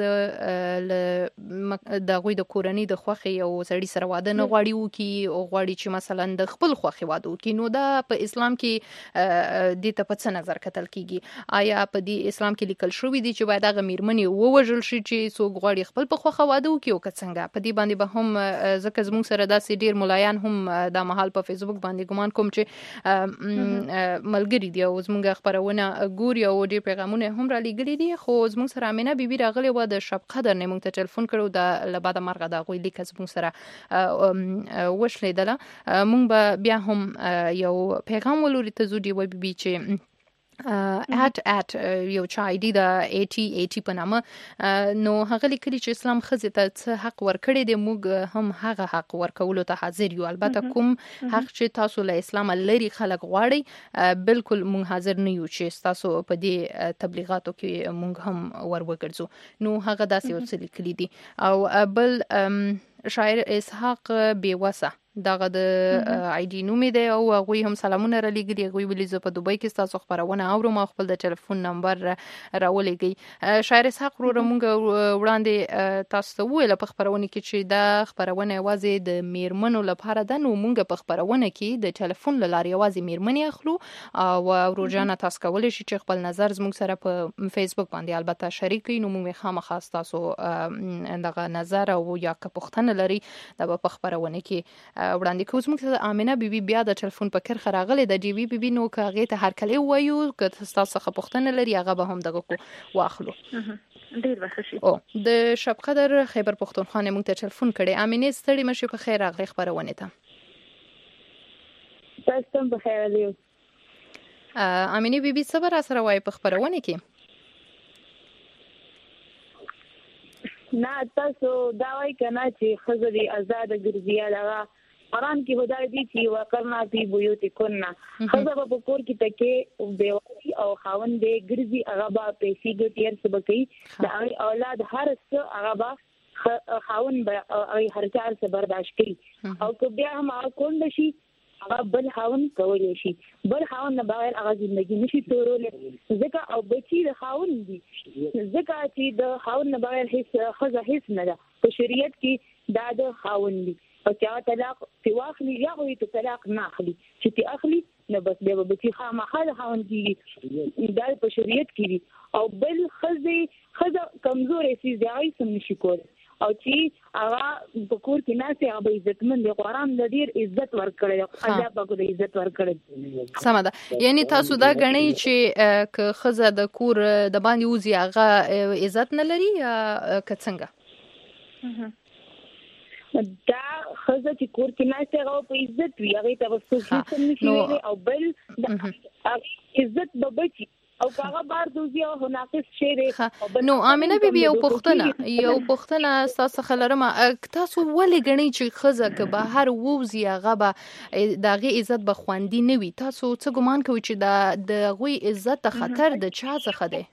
زه د غوي د کورنۍ د خوخي او سړی سره واده نه غواړي وکي او غواړي چې مثلا د خپل خوخي واده وکي. نو دا په اسلام کې د ته په څه نظر کتل کیږي؟ آیا په دې اسلام کې لیکل شوی دی چې باید هغه میرمنې ووژل شي چې څوک غواړي خپل په خوخه واده وکړي او که څنګه؟ په دې باندې به هم ځکه زموږ سره داسې ډیر ملایان هم دا مهال په فیسبوک باندې ګمان کوم چې ملګری دی او زموږ خبرونه ګوري او ډیر پیغامونه هم را لګلي دي. خو زموږ سره امینه بیبي راغلی و د شب قدر نه موږ ته ټلیفون کړو د لباده مرغه دا غوي لیک زموږ سره وشلیدله. موږ به بیا هم یو پیغام ولوري ته زو دی و بیبي چې ات یو چا آی ډی د 80 په نامه نو هغه لیکلي چې اسلام خزه ته څه حق ورکړي دی موږ هم هغه حق ورکولو ته حاضر یو. البته کوم حق چې تاسو له اسلام لري خلک غواړي بالکل موږ حاضر نه یو چې تاسو په دې تبلیغاتو کې موږ هم ور وګرځو. نو هغه داسې وڅ لیکلي دي. او بل شاعر اسحاق بیوسه دغه د آی ډي نوم دی او هغوی هم سلامونه را لېږلي. هغوی ویلي زه په دوبۍ کې ستاسو خپرونه اورم او خپل د ټلیفون نمبر راولېږئ. شاعر اسحاق وروره موږ وړاندې تاسو ته وویله په خپرونه کې چې دا خپرونه یوازې د میرمنو لپاره ده، نو موږ په خپرونه کې د ټلیفون له لارې یوازې میرمنې اخلو او ورور جانه تاسو کولی شئ چې خپل نظر زموږ سره په فیسبوک باندې البته شریک کړئ، نو موږ خامخا ستاسو دغه نظر او یا که پوښتنه لري دا په خپرونه کې وړاندې کوو. زموږ ته امینه بیبي بیا د ټلیفون په کرښه راغلې ده. ډي وي بیبي نو که هغې ته هرکلی ووایو که ستاسو څخه پوښتنه لري هغه به هم دغه کو واخلو. ډېر ښه شي. د شب قدر خیبر پښتونخوا نه موږ ته ټلیفون کړی. امینې ستړې مه شئ، په خیر راغلې خپرونې ته. تاسو هم په خیر راغلي. امینې بیبي څه به راسره وایي په خپرونه کې؟ نه تاسو دا وایي که نه چې ښځه دې ازاده ګرځي، هغه قرآن کې خدای دې چې وقرنا فی بیوتکن، ښځه به په کور کې تکې بیواري او خاوند دې ګرځي، هغه به پیسې ګټي، هر څه به کوي، د هغې اولاد هر څه هغه به خاوند به هغې هر چا هر څه برداشت کوي. او که بیا هم هغه کونډه شي هغه بل خاوند کولی شي، بل خاوند نه بغیر هغه زندګي نشي تورولی، ځکه او بچي د خاوند دي، ځکه چې د خاوند نه بغیر هیڅ ښځه هیڅ نه ده. په شریعت کې دا د خاوند دي او چې هغه طلاق ترې واخلي یا خو یې طلاق نه اخلي، چې ترې اخلي نو بس بیا به بچي خامخا د خاوند کېږي، دا په شریعت کې دي. او بل ښځه کمزورې څیز دی هغه هیڅ هم نشي کولی، او چې هغه په کور کې ناستې هغه به عزتمند دی. قرآن د ډېر عزت ورکړی دی، الله پاک د عزت ورکړی. سمه ده، یعنی تاسو دا ګڼئ چې که ښځه د کور د باندې وځي هغه عزت نه لري یا که څنګه؟ دا ښځه چې کور کې ناستې هغه په عزت وي، هغې ته به څوک هېڅ هم نشي ویلی، او بل عزت به بچي. او هغه بار دوزی او ناقص شی دی. نو امینه بیبي یو پوښتنه ستاسو څخه لرم، تاسو ولې ګڼئ چې ښځه که بهر ووځي هغه به د هغې عزت به خوندي نه وي؟ تاسو څه ګمان کوئ چې د هغوی عزت ته خطر د چا څخه دی؟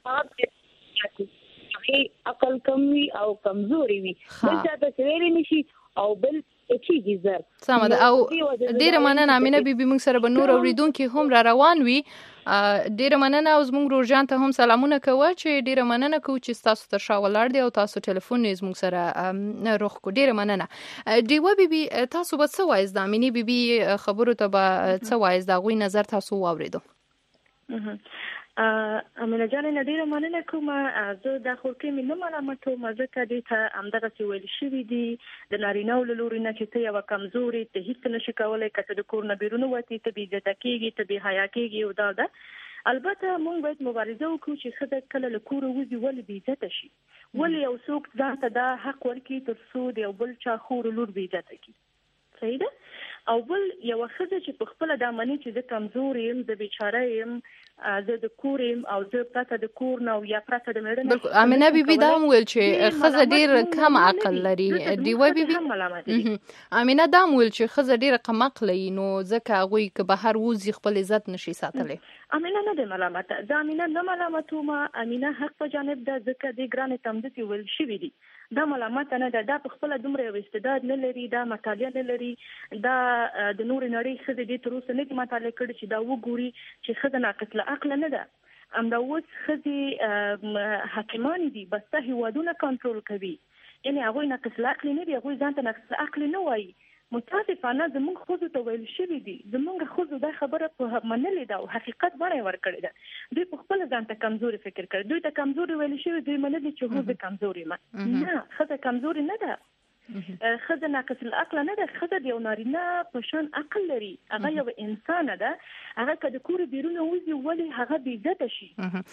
هغې عقل کم وي او کمزوري وي، بل چا ته ویلی نشي او بل اچیږي زر. سمه ده، او ډېره مننه امینه بیبي، موږ سره به نور اورېدونکي هم را روان وي. ډېره مننه او زموږ روژان ته هم سلامونه کوه چې ډېره مننه کوو چې ستاسو تر شا ولاړ دی او تاسو ټلیفون یې زموږ سره روغ کړو. ډېره مننه. ډیوه بیبي تاسو به څه وایاست؟ د امینې بیبي خبرو ته به څه وایاست؟ د هغوی نظر تاسو واورېدو. امینه جانې ډېره مننه کوم. زه دا خورکې مې نه ملامتوم، ځکه دې ته همدغسې ویل شوي دي د نارینهو له لوري نه چې ته یوه کمزورې، ته هېڅ نشي کولی، که ته د کور نه بیرون ووتې ته بې عزته کېږي، ته بې حیا کېږي، او دا ده. البته موږ باید مبارزه وکړو چې ښځه کله له کوره وځي ولې بې عزته شي، ولې یو څوک ځان ته دا حق ورکړي تر څو د یو بل چا خور لور بې عزته کړي. صحیح ده. او بل یوه ښځه چې په خپله دا مني چې زه کمزورې یم، زه بیچاره یم، زه د کور یم او زه پرته د کور نه او یا پرته د مېړه نه. امینه بیبي دا هم ویل چې ښځه ډېر کم عقل لري. ډیوه بیبي امینه دا هم ویل چې ښځه ډېره کم عقله وي، نو ځکه هغوی که بهر وځي خپل عزت نشي ساتلی. امینه نه دی ملامته، زه امینه نه ملامتوم، امینه حق په جانب ده، ځکه دې ګرانې ته همداسې ویل شوي دي. دا ملامته نه ده، دا په خپله دومره یو استعداد نه لري، دا مطالعه نه لري، دا د نورې نړۍ ښځې دې تر اوسه نه دي مطالعه کړي چې دا وګوري چې ښځه ناقص العقله نه ده. همدا اوس ښځې حاکمانې دي، بس ته هېوادونه کنټرول کوي، یعنې هغوی ناقص العقلې نه دي، هغوی ځان ته ناقص العقلې نه وایي. متاسفانه زموږ ښځو ته ویل شوي دي، زموږ ښځو دا خبره په منلې ده او حقیقت بڼه یې ورکړې ده. دوی په خپله ځان ته کمزوري فکر کړي، دوی ته کمزوري ویل شوي، دوی منلي چې هو زه کمزوري یم. نه، ښځه کمزوري نه ده، ښځه ناقص العقله نه ده، ښځه د یو نارینه په شان عقل لري، هغه یو انسانه ده، هغه که د کوره بیرونه وځي ولې هغه بې عزته شي.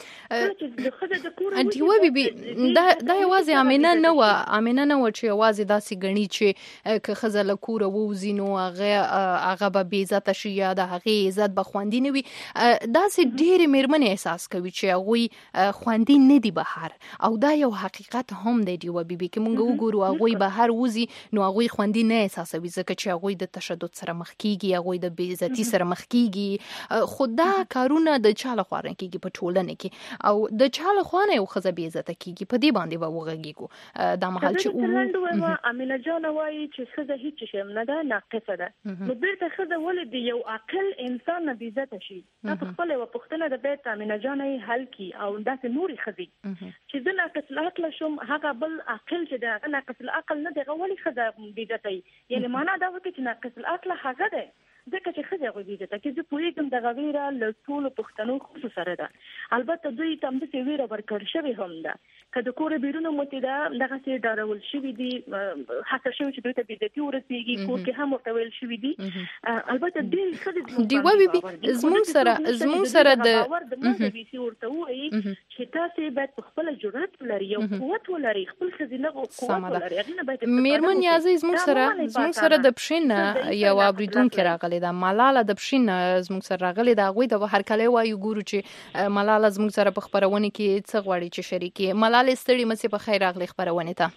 ډیوه بیبي دا یوازې امینه نه وه چې یوازې داسې ګڼي چې که ښځه له کوره ووځي نو هغه به بې عزته شي یا د هغې عزت به خوندي نه وي. داسې ډېرې مېرمنې احساس کوي چې هغوی خوندي نه دي بهر، او دا یو حقیقت هم دی ډیوه بیبي، که موږ وګورو هغوی بهر وزي نو هغوی خوندي نه احساسوي ځکه چې هغوی د تشدد سره مخ کیږي، هغوی د بې عزتي سره مخ کیږي. خو دا کارونه د چا لخوا نه کیږي په ټولنه کې، او د چا لخوا نه یو ښځه بې عزته کیږي، په دې باندې به وغږیږو دا مهال چې امینه جان وایي چې ښځه هیڅ شی نه ده، ناقصه ده. نو بیرته ښځه ولې د یو عاقل انسان نه بې عزته شي؟ دا په خپله یوه پوښتنه ده باید امینه جان یې حل کړي، او داسې نورې ښځې چې زه ناقص العقله شم، هغه بل عاقل چې دی هغه ناقص العقل نه دی، هغه ولې ښځه بې عزته وي؟ یعنې معنا دا وکړي چې ناقص العقله هغه دی ځکه چې ښځه هغوی بې عزته کړي. زه پوهېږم دغه ویره له ټولو پښتنو ښځو سره ده، البته دوی ته همداسې ویره ورکړل شوې هم ده. که د کوره بیرون موتې ده دغسې ډارول شوي دي، هڅه شوې چې دوی ته بې عزتي ورسېږي، کور کې هم ورته ویل شوي دي. البته ډېرې ښځې ډیوه بیبي زموږ سره د باور د منځه ویسي ورته ووایي چې تاسې باید په خپله جرأت ولري، یو قوت ولري، خپل ښځینه قوت ولري. هغې نه باید مېرمن نیازۍ زموږ سره د پښین نه یو اورېدونکې راغلی ده، ملاله د پښین زموږ سره راغلی ده. هغوی ته هرکلی وایو، ګورو چې ملاله زموږ سره په خپرونې کې څه غواړي چې شریکې. ملاله ستړي مسې په خیر راغلی خپرونې ته.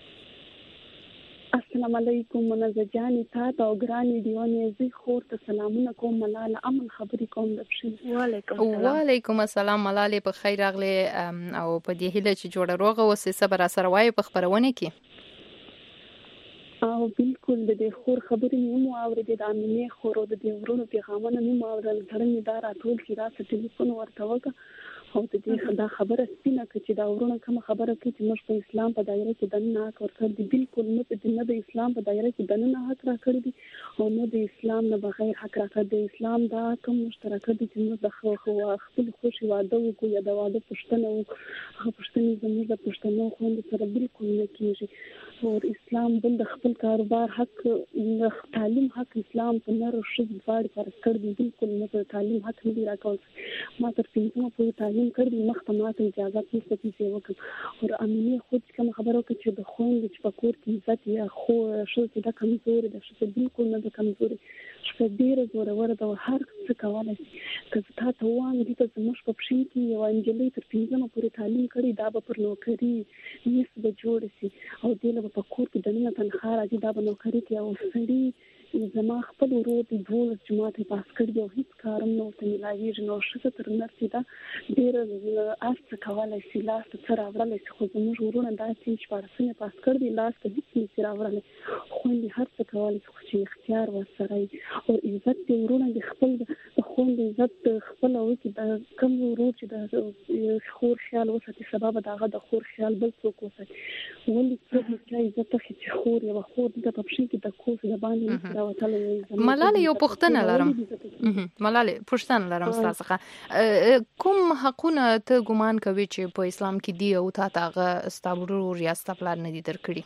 السلام علیکم منزه جانې، تا ته او ګرانې دیوانې زی خور ته سلامونه کوم. ملاله امن خبرې کوم د پښین. وعلیکم السلام ملاله، په خیر راغلی او په دې هیله چې جوړه روغه اوسې. څه به راسره وایې په خپرونې کې؟ او بالکل د دې خور خبرې مې هم واورېدې، د امینې خور او د دې ورونو پیغامونه مې هم واورېدل. زړه مې دا راټول کړي، راسه ټلیفون ورته وکړه او د دې دا خبره سپینه کړه چې دا ورونه کومه خبره کوي چې موږ په اسلام په دایره کې دننه حق ورکړی دی. بالکل نه د اسلام په دایره کې دننه حق راکړی دی او نه د اسلام نه بغیر حق راکړی دی. اسلام دا کوم مشترک دی چې موږ د خپل خوشي واده وکړو یا د واده پوښتنه وکړو، هغه پوښتنې زموږ د پښتنو خویندو سره بالکل نه کېږي. او اسلام بل د خپل کاروبار حق، د تعلیم حق اسلام په نر او ښځو دواړو فرض کړی دی. بالکل نه د تعلیم حق نه دی راکول. ما تر 5مه پورې تعلیم کړی، مخته ما ته اجازه نشته چې وکړم. او امینې خود کوم خبره وکړه چې د خویندو چې په کور کې عزت یا خو ښځې دا کمزوري ده، ښځه بالکل نه ده کمزوري، ښځه ډېره زوروره ده او هر څه کولی شي. که زه تا ته ووایم دلته زموږ په پښین کې یوه نجلۍ تر 5مه پورې تعلیم کړی، دا به پر نوکري میس به جوړه شي او دې له په کور کې دننه تنخوا راځي، دا به نوکري کوي. او سړي زما خپل ورور دی 12 جماعت یې پاس کړي او هېڅ کار هم نه ورته میلاویږي. نو ښځه تر نرسې ده ډېره هر څه کولی شي، لاس ته څه راوړلی شي. خو زموږ ورونه داسې چې 14 یې پاس کړي، لاس ته هېڅ نشي راوړلی. خویندې هر څه کولی شي، خو چې اختیار ورسره وي او عزت دې ورونه د خپل د خویندې عزت خپله وکړي. د کوم ورور چې د خور خیال وساتي، سبا به د هغه د خور خیال بل څوک وساتي. ولې څوک چا عزت اخلي چې خور یوه خور دلته په پښین کې د کور د باندې نشي راوتلی. ملاله یو پوښتنه لرم، ملاله پوښتنه لرم ستا څخه. کوم حقونه ته ګمان کوي چې په اسلام کې دی او تا ته هغه ستا ورور یا ستا پلار نه دي درکړي؟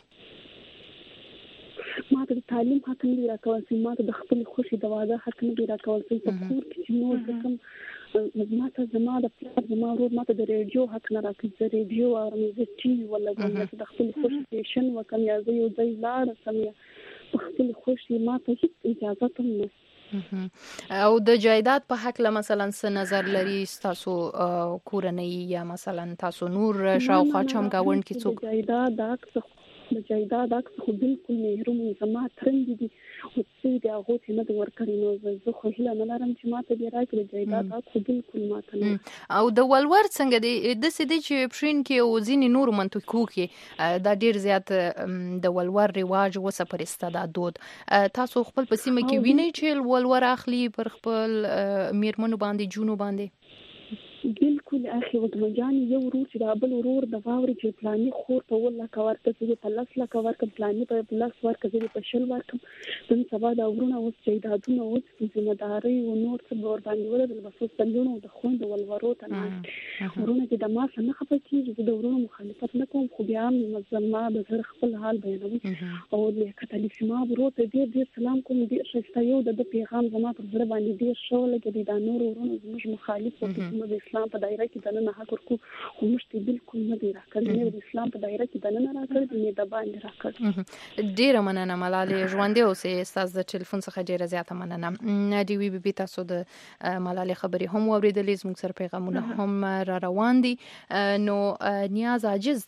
ما ته د تعلیم حق نه دی راکول شوی، ما ته د خپل خوښې د واده حق نه دی راکول شوی. په کور کې چې نور څه کوم، ما ته زما د پلار زما ورور ما ته د ریډیو حق نه راکوي. زه ریډیو اورم، زه ټي وي ولګوم، زه د خپل خوښې سټیشن وکړم یا زه یو ځای لاړه شم یا په خپل خوښې، ما ته هېڅ اجازه هم نشته. او د جایداد په حق له مثلا څه نظر لري ستاسو کورنۍ یا مثلا تاسو نور شاوخوا چم گاوند کې څوک؟ د جایداد عکس خو بالکل محروم زما ترنګ دي او څه دي هغه ته نه ورکړي. نو زه خو هیله نه لرم چې ماته دی راکړي جایداد عکس بالکل ماته نه. او د ولور څنګه دی د سې دي چې پښین کې او ځینې نور منطقو کې دا ډیر زیات د ولور رواج وسه پرسته دا دود. تاسو خپل په سیمه کې وینئ چې ولور اخلي پر خپل میرمنو باندې جونو باندې؟ بالکل اخي وګمجان یو ورور چې دا بل ورور د واوري چې پلاني خور په ول لکه ورته چې په لاس لکه ورکم پلاني په لاس ورکه چې په شل ورکم نن سبا دا ورونه اوس جیدادونه اوس ذمہ داری او نور څه ور باندې ولر بس تلونو د خوند ولورو ته نه ورونه چې د ما څخه خپل کیږي د ورونو مخالفت نه کوم خو بیا مزما د زر خپل حال بیانوي او د کتابي سما وروته ډیر سلام کوم ډیر شسته یو د پیغام زما پر زړه باندې ډیر شو لکه د نور ورونو زموږ مخالف او د اسلام په دایره کې دنه حق ورکو خو مشته بالکل نه دی راکړل نه د اسلام په دایره کې دنه راکړل نه د باندې راکړل. ډیره مننه ملالۍ ژوندې اوسې تاسو د ټلیفون څخه ډیره زیاته مننه. دی وی بي تاسو د ملالۍ خبرې هم اوریدلې زموږ سره پیغامونه هم را روان دي. نو نیاز عاجز دی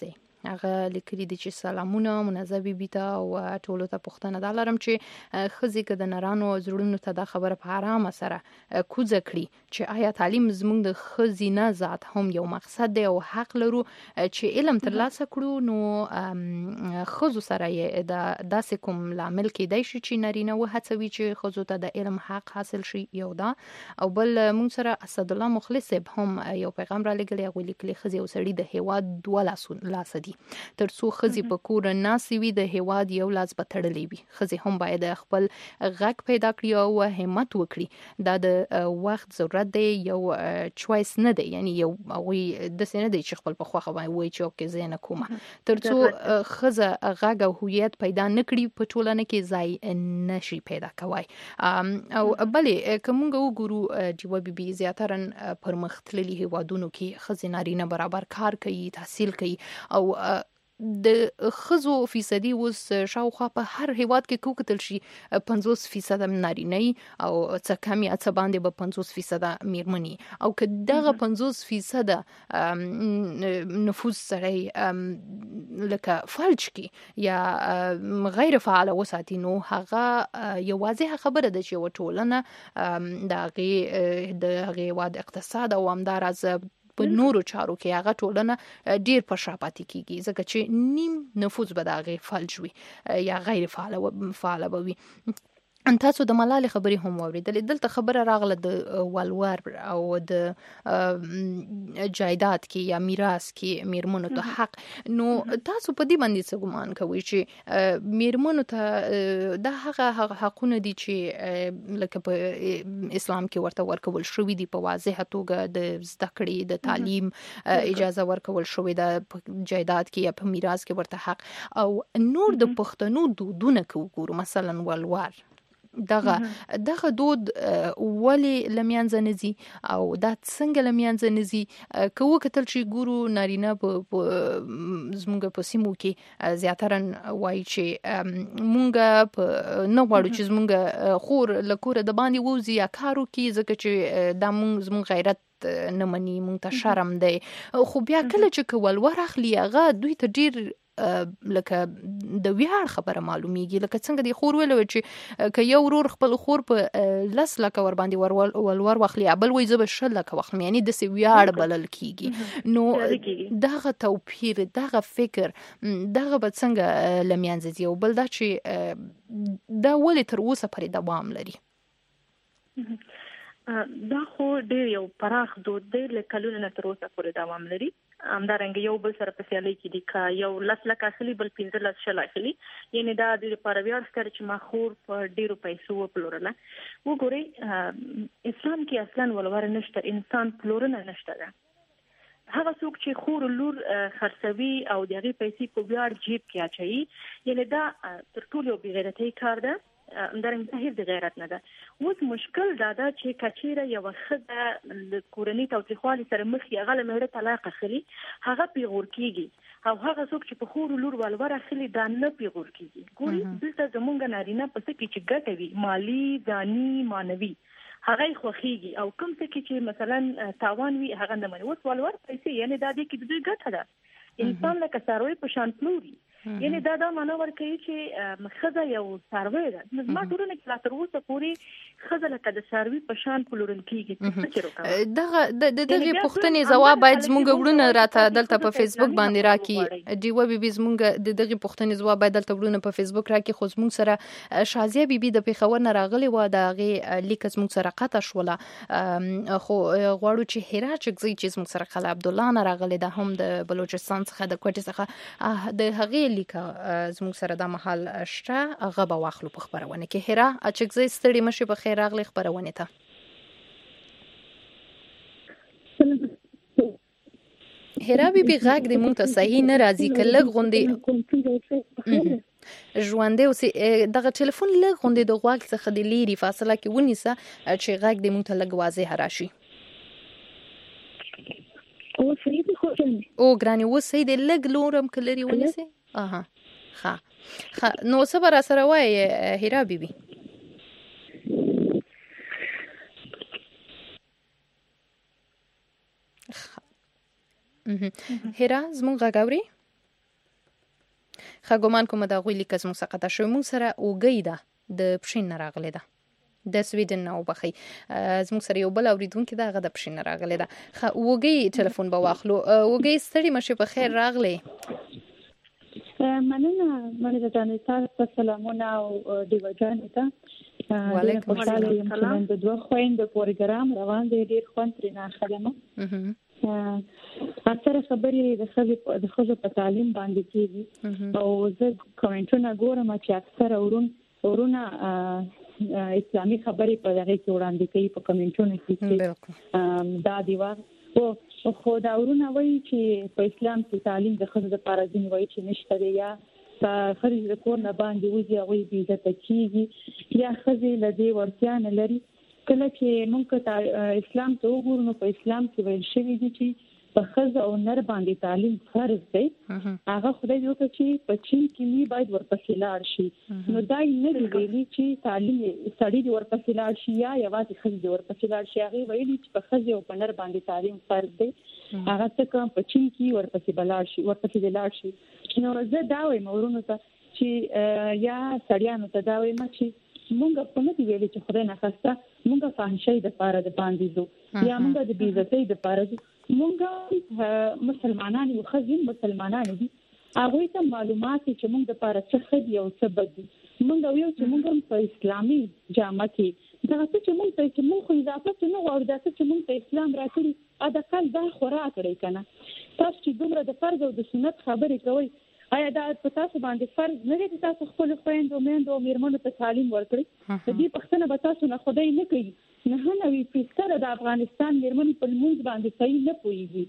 هغه لیکلي دي چې سلامونه منزه بیبي ته او ټولو ته پوښتنه دا لرم چې ښځې که د نرانو زړونو ته دا خبره په آرامه سره کوزه کړي چې آیا تعلیم زموږ د ښځینه ذات هم یو مقصد دی او حق لرو چې علم ترلاسه کړو، نو ښځو سره یې داسې کوم لامل کېدای شي چې نارینه وهڅوي چې ښځو ته د علم حق حاصل شي. یو دا او بل موږ سره اسدالله مخلص هم یو پیغام را لګلی، هغوی لیکلي ښځې او سړي د هیواد دوه لاس دي، تر څو ښځې په کور ناستې وي د هیواد یو لاس به تړلی وي. ښځې هم باید خپل غږ پیدا کړي او همت وکړي. دا د وخت ضرورت دی، یو چوایس نه دی، یعنی یو هغوی داسې نه دی چې خپل په خوښه باندې وایي چې اوکې زه نه کومه. تر څو ښځه غږ او هویت پیدا نه کړي په ټولنه کې ځای نشي پیدا کوای. او بلې که موږ وګورو ډیوه بیبي زیاتره پرمختللي هیوادونو کې ښځې نارینه برابر کار کوي، تحصیل کوي او د ښځو فیصدي اوس شاوخوا په هر هیواد کې کوکتل شي 50% نارینه او څه کم یا څه باندې به 50% میرمنې. او که دغه 50% نفوذ سره لکه فلج کی یا غیر فعال وساتي، نو هغه یو واضحه خبره ده چې وټولنه د هغه هیواد اقتصاد او همداراز په نورو چارو کې هغه ټولنه ډیر په شا پاتې کیږي، ځکه چې نیم نفوذ به د هغې فلج وي یا غیر فعاله به وي. تاسو د ملالۍ خبرې هم واورېدلې. دلته خبره راغله د ولور او د جایداد کې یا میراث کې میرمنو ته حق. نو تاسو په دې باندې څه ګمان کوئ چې میرمنو ته دا هغه حقونه دي چې لکه په اسلام کې ورته ورکول شوي دي په واضحه توګه، د زده کړې د تعلیم اجازه ورکول شوې ده په جایداد کې یا په میراث کې ورته حق، او نور د پښتنو دودونه که وګورو مثلا ولور، دغه دود ولی لمینځه نزي او دا څنګه لمینځه نزي؟ که وکتل چې ګورو نارینه زمونږ په سیمو کې زیاتره وایي چې مونږ نه غواړو چې زمونږ خور له کوره د باندې ووځي یا کار وکړي، ځکه چې دا زمونږ غیرت نه مني، مونږ ته شرم دی. خو بیا کله چې که ولور اخلي هغه دوی ته ډیر لکه د ویاړ خبره معلومیږي. لکه څنګه دی خور ویلو چې که یو ورور خپل خور په 10 لکه ور باندې ولور واخلي، بل وایي زه به 10 لکه واخلم، یعنی داسې ویاړ بلل کیږي. نو دغه توپیر، دغه فکر، دغه به څنګه لمینځه ځي؟ او بل دا چې دا ولې تر اوسه پورې دوام لري؟ دا خو ډېر یو پراخ دود دی، له کلونو نه تر اوسه پورې دوام لري. همدارنګه یو بل سره په سیالۍ کې دي، که یو 10 لکه اخلي بل 15 شل اخلي، یعنی دا د لپاره ویاړ ښکاري چې ما خور په ډېرو پیسو وپلورله. وګورئ اسلام کې اصلا ولور نشته، انسان پلورنه نشته ده. هغه څوک چې خور لور خرڅوي او د هغې پیسې په ویاړ جیب کې اچوي، یعنی دا تر ټولو یو بې غیرتۍ کار ده، همدارنګه بهیر د غیرت نه ده. اوس مشکل دا ده چې کچیره یوه ښځه د کورنۍ تاوتریخوالي سره مخ وي، هغه له مېړه طلاق اخلي، هغه پیغور کیږي، او هغه څوک چې په خور لور ولور اخلي دا نه پیغور کیږي. ګوري دلته زمونږ نارینه په څه کې چې ګټه وي، مالي، ځاني، مانوي، هغه یې خوښیږي، او کوم څه کې چې مثلا تاوان وي هغه نه مني. اوس ولور پیسې، یعنی دا دی کې د دوی ګټه ده، انسان لکه څاروی په شان پلوري، یعنی دا معنا ورکوي چې ښځه یو څاروی ده. زما ټولنه کې لا تر اوسه پورې ښځه لکه د څاروي په شان پلورل کیږي. دغه پوښتنې ځواب باید زموږ وړونه راته دلته په فیسبوک باندې راکړي. ډیوه بیبي زموږ دغه پوښتنې ځواب باید دلته وړونه په فیسبوک راکړي. خو زموږ سره شازیه بیبي د پیښور نه راغلي و، د هغې لیک زموږ سره قطع شوله، خو غواړو چې هرات چې زموږ سره خاله عبدالله نه راغلی، دا هم د بلوچستان څخه د کوټې څخه، د هغې لیک زموږ سره دا مهال شته، هغه به واخلو په خپرونه کې. هرا اچکزۍ ستړي مشي، په خیر راغلی خپرونې ته. هرا بیبي غږ د مونږ ته صحیح نه راځي، که لږ غوندې ژوندی اوسې، دغه ټلیفون لږ غوندې د غوږ څخه د لیرې فاصله کې ونیسه چې غږ د مونږ ته لږ واضح راشي. او ګرانې اوس صحیح دی، لږ لورم که لرې ونیسئ. نو څه به را سره وایې هیرا بیبي؟ هیرا زموږ غږ اوري؟ خګومان کوم دا غوي لیک زموږ څخه تاسو موږ سره اوګی ده د پښین راغلی ده د سویډن نو بخي زموږ سره یو بل اوریدونکو دا غد پښین راغلی ده اوګی ټلیفون به واخلو اوګی ستړي مشه په خیر راغلی مننه تاسو سلامونه او دیو جان ته وعلیکم السلام د دوه خويند پروګرام روان دی ډیر خوند ترې نه خلمه اکثر خبرې د خزو په تعلیم باندې کیږي او زه کومنټونه ګورم چې اکثر ورونه اسلامي خبرې په دغه کې وړاندې کوي په کومنټونو کې دا دیوار او خو دا ورونه وایي چې په اسلام کې تعلیم د خزو لپاره دین وایي چې نشته دی یا خرج د کور نه باندې وځي او بي عزت کیږي یا خزې لدی ورتیا نه لري کله چې موږ اسلام ته وګورو نو په اسلام کې ویل شوی دی چې په خزه او نر باندې تعلیم فرض دی هغه خدای دې وکړي چې په چین کې می باید ورپسې لاړ شي نو دا نه دی ویلي چې تعلیم سړی دې ورپسې لاړ شي یا یوازې خزه دې ورپسې لاړ شي هغه ویلي چې په خزه او په نر باندې تعلیم فرض دی هغه څنګه په چین کې ورپسې بلاړ شي ورپسې لاړ شي نو زه دا وایم ورونو ته چې یا سړیانو ته دا وایم چې مونږ په نتیجه ویلي چې خدای نه خواسته مونږه فاحشې د پاره د باندې دو یا مونږه د بیزتۍ د پاره دو مونږه مسلمانان یو خزین مسلمانان دي هغه ته معلومات چې مونږ د پاره څه خدي او څه بد دي مونږ یو چې مونږ په اسلامي جامه کې دا چې مونږ خو اضافه څه نه غواړو دا چې مونږ ته اسلام راکړي ادا کال دا خورا کړی کنه تاسو چې دومره د فرض او د سنت خبرې کوي آیا دا په تاسو باندې فرض نه دی چې تاسو خپل خويندو میندو میرمنو ته تعلیم ورکړي د دې پښتنه به تاسو نه خدای نه کوي نه نوې پیستره د افغانستان میرمنې په موږ باندې صحیح نه پويږي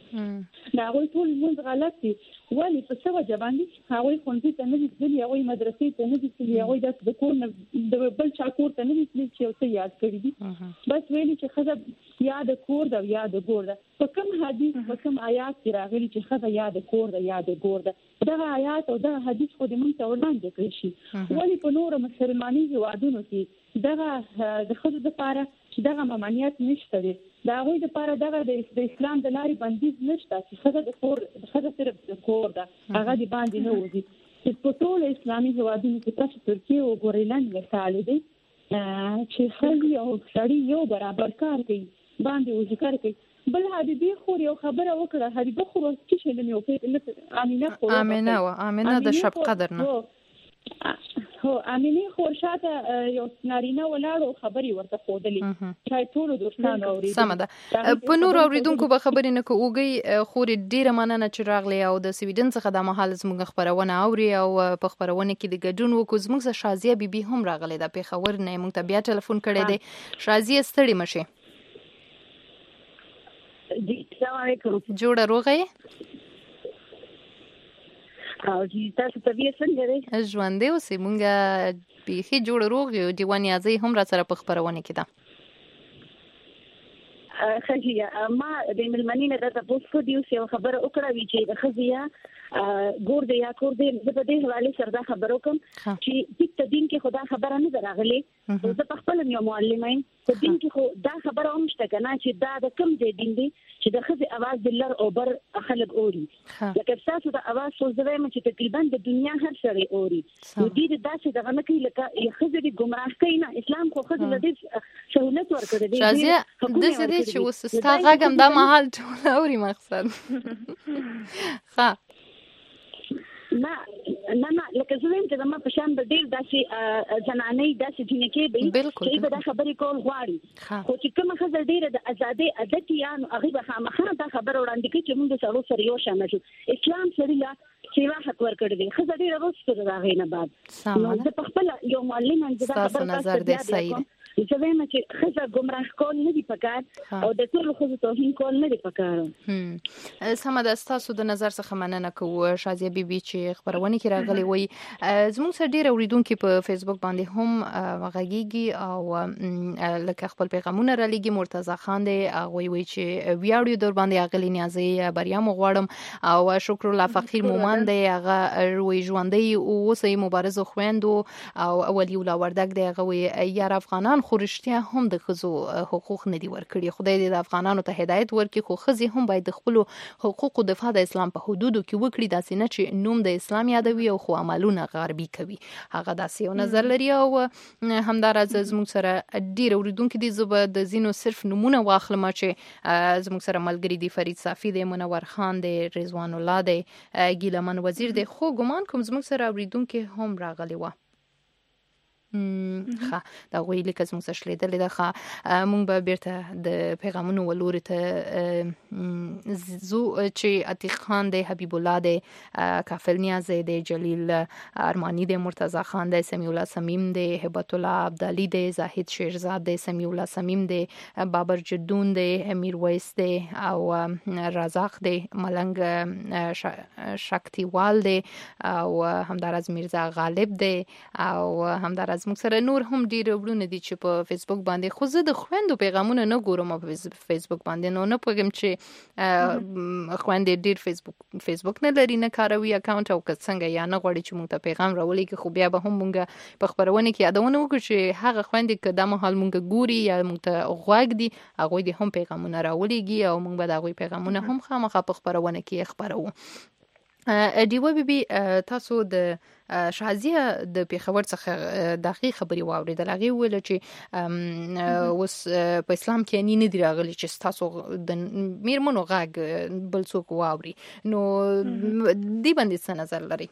دا غوي ټول موږ غلط دي ولی په څه وجه باندې هغه خونځي ته نه دي هغه مدرسې ته نه دي هغه د کور نه د بل چا کور ته نه دي چې اوسه یاد کړی دي بس ویلي چې خزه یاد کور دا یاد ګور دا په کوم حدیث په کوم آیات کې راغلي چې خزه یاد کور دا یاد ګور دا دغه آیات او دغه حدیث خو د موږ ته وړاندې کړی شي ولی په نور مسلمانۍ هیوادونو کې دغه د خزو لپاره چې دغه ممانعت نشته دي دا غوي د لپاره دغه د اسلام د لارې بندیز نشته چې خزه صرف د کور دا هغه دی باندې نه وځي چې په ټول اسلامي هیوادونو کې تاسو ترکیه او ګورلند مثال دی چې خزي او سړی یو برابر کار کوي باندې وځي کار کوي بل حبيبي خو یو خبره وکړه حبيبي خو چې شل مې وکړه امینه د شب قدر نه هو امینه خورشاته یو نارینه ولاړو خبري ورته خودلې چې ټول دوستانو اوري سم ده په نور اوریدونکو به خبرې نه کوږي خوري ډیره مننه چې راغلی او د سویډن څخه د محل زموږ خبرونه اوري او په خبرونه کې د ګډون وکړو زموږ شازیه بیبي هم راغلی ده په خبر نه موږ ته بیا ټلیفون کړی دی شازیه ستړي مشه السلام علیکم جوړه روغه او تاسو طبيعت څنګه دی ژوندې اوسې مونږه بيخي جوړ روغ یو دیوان یازي هم را سره په خبرونه کې ده خزیه ما د ملمنینه د تاسو دیو څه خبره وکړه وی چې د خزیه ګور دی یا کور دی د دې حواله سره دا خبرو کوم چې د دین کې خدا خبره نه دراغلي زه په خپل یو معلمین په دین کې خو دا خبره هم شته کنه چې دا د کم ځای دین دی چې د خزي आवाज د لر او بر خلک اوري لکه تاسو د आवाज سو زوی مې چې تقریبا د دنیا هر سړی اوري نو دې داسې دغه نه کوي لکه خزي د گمراه کوي نه اسلام خو خزي د دې سہولت ورکړي دی شازیه د دې چې وسستا غږم دا محل ټول اوري مقصد ها نه لکه زویم چې ما په شان د ډیر داسې زنانې داسې جنکې به چې به دا خبرې کول غواړي خو چې کومه خزه ډیره د ازادي عادت یا هغه به خامخا دا خبر وړاندې کوي چې موږ سره سره یو شامل شو اسلام سره لا سیوا حق ورکړي دي خزه ډیره وروسته راغی نه بعد نو زه په خپل یو معلم ان دا خبر نظر دې صحیح چې وایم چې خزه گمراه کول نه دی پکار او د ټول خزه توهین کول نه دی پکار سم د تاسو د نظر څخه مننه کوو شازیه بیبي چې خبرونه کې راغلي وي زموږ سره ډیر اوریدونکو په فیسبوک باندې هم غږیږي او لکه خپل پیغامونه را لګي مرتضی خان دی وی چې ویاړو در باندې اغلی نیازي بریا مو غواړم او شکر الله فقیر مومن دی هغه وی ژوندۍ او سې مبارز خويندو او ولی الله وردګ دی هغه وی یار افغانان خو خو رښتیا هم د ښځو حقوق نه دي ورکړي. خدای دې د افغانانو ته هدایت ورکړي، خو ښځې هم باید د خپلو حقوقو دفاع د اسلام په حدودو کې وکړي، داسې نه چې نوم د اسلام یادوي او خو عملونه غربي کوي. هغه داسې یو نظر لري. او همداراز زموږ سره ډېر اوریدونکي دي. زه به د ځینو صرف نمونه واخلم چې زموږ سره ملګري دي. فرید صافي دی، منور خان دی، رضوان الله دی، ګیلمن وزیر دی. خو ګمان کوم زموږ سره اوریدونکي هم راغلي وه. دا غوی لیکه زموږ سره شلیدلې ده. مونږ به بیرته د پیغامونو ولوري ته زو چې عتیق خان دی، حبیب الله دی، کافل نیازی دی، جلیل ارمانی دی، مرتضی خان دی، سمیع الله سمیم دی، هبت الله عبدالی دی، زاهد شیرزاد دی، سمیع الله سمیم دی، بابر جدون دی، امیر ویس دی او رزاق دی، ملنګ شکتیوال دی او همداراز میرزا غالب دی او همداراز موږ سره نور هم ډیر وړونه دي چې په فیسبوک باندې. خو زه د خويندو پیغامونه نه ګورم په فیسبوک باندې، نو نه پوهیږم چې خويندې ډیر فیسبوک نه لري، نه کاروي اکاونټ، او که څنګه یا نه غواړي چې موږ ته پیغام راولېږي. خو بیا به هم موږ په خبرونه کې یادونه وکړو چې هغه خويندې که د مهال موږ ګوري یا موږ ته غوږ دي، هغه دې هم پیغامونه راولېږي او موږ به د هغوی پیغامونه هم خامخا په خبرونه کې خبرو. دیوه بیبي تاسو د شازیه د پیښور څخه دقیق خبري واوریدل. هغه ویل چې اوس په اسلام کې نه دی راغلی چې تاسو د میرمنو غږ بل څوک واوري. نو دی باندې څه نظر لري؟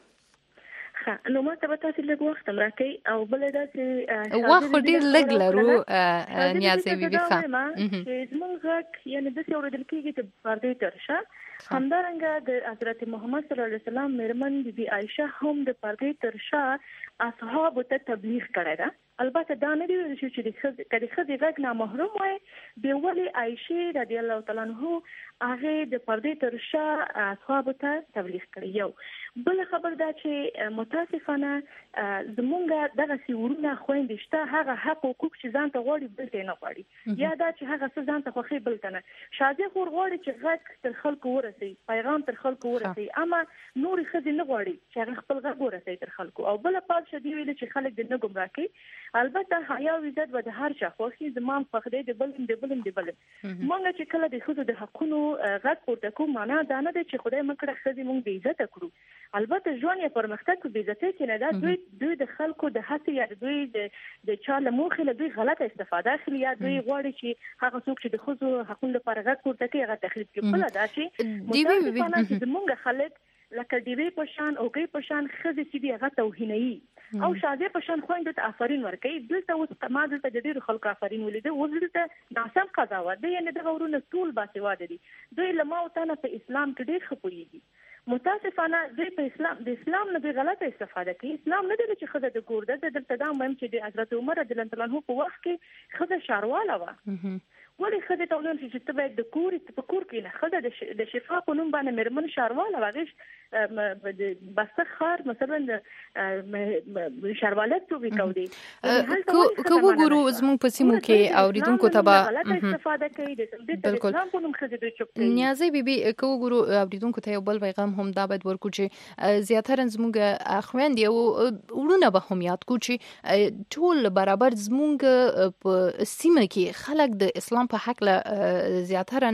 نو ما ته تاسو لږ وخت راکړئ او بل دا چې وخت ډیر لږ لرو نیازي بیبي خان چې زموږ غږ یعنی د څه اوریدل کېږي چې پردې ترشه. همدارنګه د حضرت محمد صلی الله علیه وسلم میرمن بی عائشه هم د پردې ترشه اصحاب ته تبلیغ کړی ده. البته دا نه دی چې د خځې غږ نامحرم وای، بیا ولې عائشه رضی الله تعالی عنها هغه د پردې ترشه اصحاب ته تبلیغ کړی. یو بل خبر دا چې متاسفانه زمونږ دغه سیورونه خويندې شته، هغه حق حقوق چې ځان ته غواړي بل ته نه غواړي، یا دا چې هغه څه ځان ته خوخي بل ته نه. شاده خور غواړي چې غږ تر خلکو ورسي، پیغام تر خلکو ورسي، اما نور خځې نه غواړي چې هغه خپل غږ ورسي تر خلکو. او بل پات شدي ویل چې خلک د نه ګمراه کوي. البته حیا او عزت و د هر چا خوښي زمام فخدې د بلم مونږ چې کله د خود د حقونو غږ پورته کوم معنا دا نه دی چې خدای مکړه خځې مونږ به عزت کړو. البته ژوند یې پرمختګ کوي، عزت کې نه دا دوی د خلکو د هڅې یا دوی د چا له موخې له دوی غلطه استفاده اخلي، یا دوی غواړي چې هغه څوک چې د خود حقونو لپاره غږ پورته کوي هغه تخریب کوي. بل دا چې زمونږ خلک لکه دیوی پشان او گئی پشان خزي چې دی هغه توهیني او شاده پشان خويندو ته آفرین ورکړي. دلته اوس تماده ته د ډیرو خلکو آفرین ولیدل. ولته ناسم قضاوت دی، یعنی د غورونه ټول باسواده دي. دوی لماو ته په اسلام کې ډیر خپويږي. متاسفانه دوی په د اسلام نه غلطه استفاده کوي. اسلام نه دی چې خزه د ګورده د دلته دا مهم چې د حضرت عمر رضی الله عنه په وخت کې خزه شارواله و. ولی خزه ته ولون چې ته باید د کور په کور کې نه خزه د شفا په نوم باندې مرمن شارواله واغش بس خار مثلا د شارواله تو وکاودي. کو وګورو زموږ په سیمو کې اوریدونکو تبا استفاده کوي د اسلام په نوم خزه د چوپ کوي. نیازي بیبي کو وګورو اوریدونکو ته یو بل پیغام هم دا باید ورکو چې زیاتره زموږ اخوند یو ورونه به هم یاد کو چې ټول برابر زموږ په سیمه کې خلک د اسلام په حق له زیاتره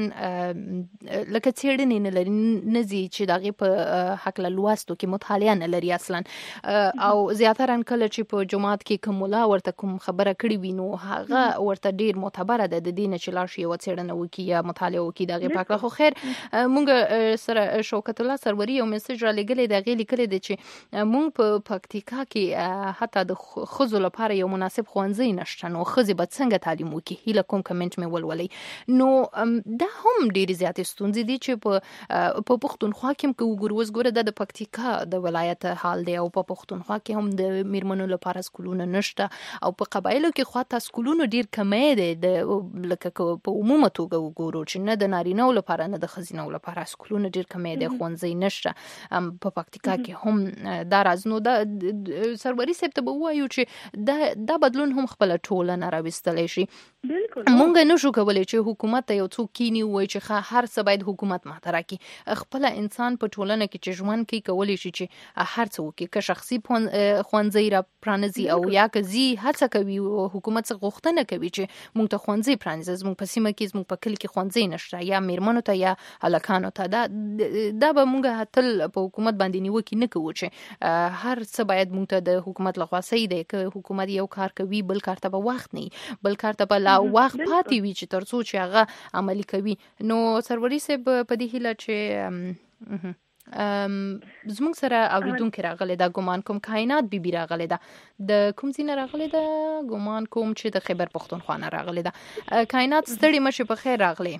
لکه چیرډنې نه لري، نزي چې دغه په حق له لوستو کې مطالعه نه لري اصلا. او زیاتره کله چې په جماعت کې کوم مولا ورته کوم خبره کړی وینو هغه ورته ډیر معتبره ده د دین چې لاشي و چیرډنه وکي یا مطالعه وکي دغه پاک. خو خیر مونږ سره شوکت الله سروري یو میسج را لګلې دغه لیکلې د چې مونږ په پکتیکا کې حتی د خزو لپاره یو مناسب ښوونځی نشته، نو خزي به څنګه تعلیم وکي؟ هله کوم کمنټ مې ولولې. نو دا هم ډیر زیات ستونزې دي چې په پښتونخوا کې کوم ګوروز ګوره د پکتیکا د ولایت حال دی، او په پښتونخوا کې هم د میرمنو لپاره سکولونه نشته، او په قبایلو کې خواته سکولونه ډیر کمې دي. د لکه په عمومه توګه وګورو چې نه د نارینه‌و لپاره نه د ښځینه‌و لپاره سکولونه ډیر کمې دي، ښوونځي نشته په پکتیکا کې هم. دا راز نو د سروري سپته به وایو چې دا بدلون هم خپل ټولنه راوستلی شي. مونږ نه شو کولای چې حکومت ته یو څوک کینی وای چې هر څه باید حکومت ماته راکړي. خپل انسان په ټولنه کې چې ژوند کې کولی شي چې هر څه وکړي که شخصي ښوونځي را پرانیزي او یا که زی هڅه کوي حکومت څخه غوښتنه کوي چې موږ ته ښوونځي پرانیزي زموږ په سیمه کې زموږ په کلی کې ښوونځي نشته یا میرمنو ته یا هلکانو ته دا به موږ تل په حکومت باندې نیوکې نه کوو چې هر څه باید موږ ته د حکومت لخوا صحیح دی که حکومت یو کار کوي بل کار ته به وخت نه بل کار ته به لا وخت پاتې وي چې تر څو چې هغه عملي کوي. نو سروري صاحب په دې هیله چې زموږ سره اوریدونکو راغلی دا ګمان کوم کائنات بیبي راغلی دا د کوم ځای نه راغلی دا ګمان کوم چې د خیبر پښتونخوا نه راغلی دا. کائنات ستړي مشه په خیر راغلی.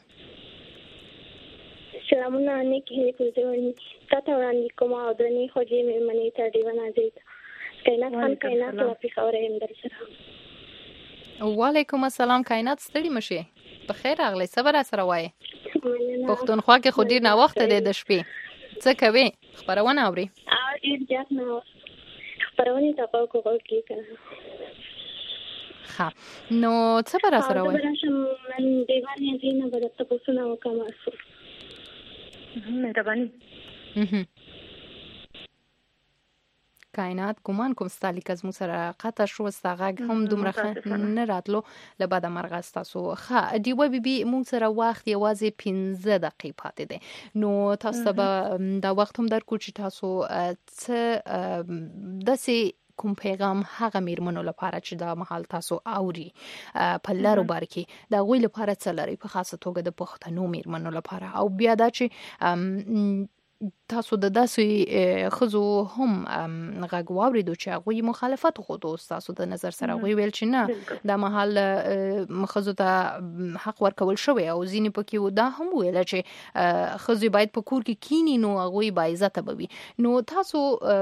سلامونه نیکی کوزونی تاسو وړاندې کوم او درنې خوږې مېرمنې ته ډیره نازیت کائنات خان کائنات او په خوره هم در سره. وعلیکم السلام کائنات ستړي مشه په خیر راغلی صبر سره وای. پښتونخوا کې خو ډیر نه وخت دی د شپې څه کوي خبرونه اوري ډیر ځات نه خبرونه تاسو کوو کې ها نو څه بر سره وای من دیوانه زینه بل تاسو نه وکم مهرباني کائنات ګمان کوم ستالي کزمو سره قطع شو استغاګ هم دومره نه راتلو لبا د مرغ تاسو ها دیو بیبي مونږ سره وخت یوازې 15 دقیقې پاتې دي نو تاسو به دا وخت هم درکو چې تاسو څه دسي کوم پیغام هغه میرمنو لپاره چې دا محل تاسو اوري په لارو بار کې دا غوي لپاره څه لري په خاصه توګه د پښتنو میرمنو لپاره او بیا دا چې تاسو د داسې خزو هم غږ واوریدو چې هغوی مخالفت غوښتو تاسو د نظر سره هغوی ویل چې نه دا محل خزو ته حق ورکول شوی او ځینې پکې دا هم ویل چې خزو باید په کور کې کینی نو هغوی با عزت به وي. نو تاسو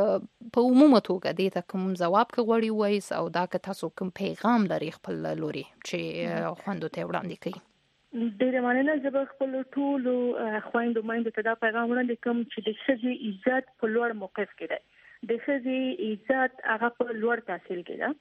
په عمومي توګه دې ته کوم ځواب کوي وایس او دا که تاسو کوم پیغام لري خپل لوري چې خوندو ته وړاندې کوي. ډیره مننه زه خپل ټول خويندو مایندو ته دا پیغام وړاندې کوم چې د ښځې عزت په لوړ موقف کې ده د ښځې عزت هغه په لوړ تحصیل کې ده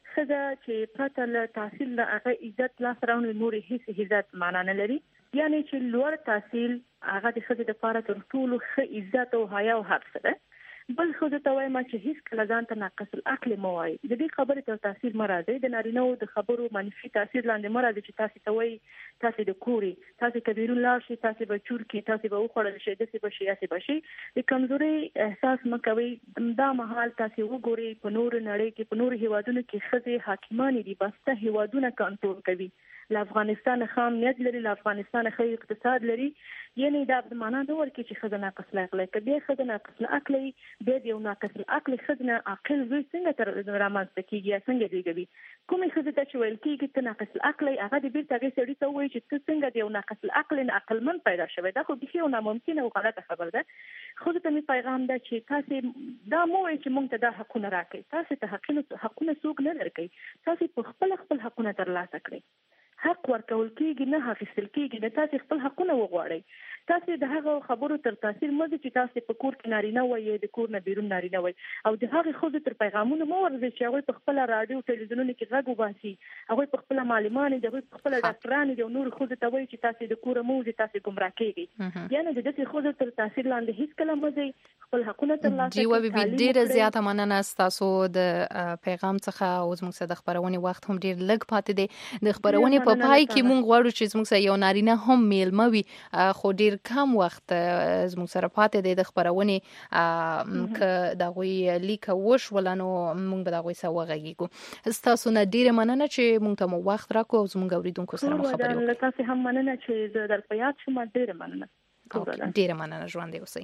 ښځه چې پرته له تحصیل له هغه عزت لا سره نور هیڅ عزت معنا نه لري یعنی چې لوړ تحصیل هغه د ښځې لپاره تر ټولو ښه عزت او حیا او حق ده. بل خو ته وایم چې هیڅ کله ځان ته ناقص العقل مو وای د دې خبرې ته تاثیر مراد د نارینه او د خبرو منفي تاثیر لاندې مراد چې تاسو ته وای تاسو د کوري تاسو کبیرون لا شي تاسو به چور کی تاسو به وخړل شي د څه بشي یا څه بشي د کمزوري احساس مکوي دا محل تاسو وګوري په نور نړۍ کې په نور هیوادونو کې خځې حاکمان دي بسته هیوادونه کنټرول کوي له افغانستان خام نیت لري له افغانستان خې اقتصاد لري یعنی دا د معنا د ورکی چې خزه ناقص عقل کبي خزه ناقص عقل به دی ناقص عقل خزنه عقل زوی څنګه تر رامنځته کیږي څنګه دیږي کومې خزه ته چې ویل کیږي ته ناقص عقل هغه د بیرته غي سړی ته وایي چې ته څنګه دی ناقص عقل نه عقل من پیدا شوی دا خو به یو ناممکن او غلطه خبر ده. خو ته می پیغام ده چې تاسو دا مو چې مونږ ته د حقونه راکړي تاسو ته حقونه څوک نه درکړي تاسو په خپل حقونه ترلاسه کړئ. حق ورکول کېږي نه اخیستل کېږي نه تاسو خپل حقونه وغواړئ. تاسو د هغه خبرو تر تاثیر مده چې تاسو په کور کې نارینه وایي د کور نه بیرون نارینه وایي او د هغه خو تر پیغامونو مو ورځي چې هغه په خپل رادیو ټلویزیونونو کې غږ وباسي هغه په خپل معلمان دي هغه په خپل ډاکټرانو دي نور خو ته وایي چې تاسو د کور مو چې تاسو ګمراه کېږي یعنی د دې خو تر تاثیر لاندې هیڅ کلام مزه خپل حقونه ترلاسه کوي. دی وبي ډیره زیاته مننه تاسو د پیغام څخه او زموږ سره د خبرونې وخت هم ډیر لږ پاتې دی. د خبرونې په پای کې مونږ غواړو چې زموږ سره یو نارینه هم میلمه وي خو ډیر کم وخت زموږ سره پاتې دی د خبرونې ک دا غوي لیک وش ولانو مونږ به دا غوي سره وغږیږو. تاسو نه ډیر مننه چې مونږ ته مو وخت راکو زموږ اوریدونکو سره خبرې وکړو. تاسو هم مننه چې زه در په یاد شوم ډیر مننه. ډیر مننه ژوند دی اوسئ.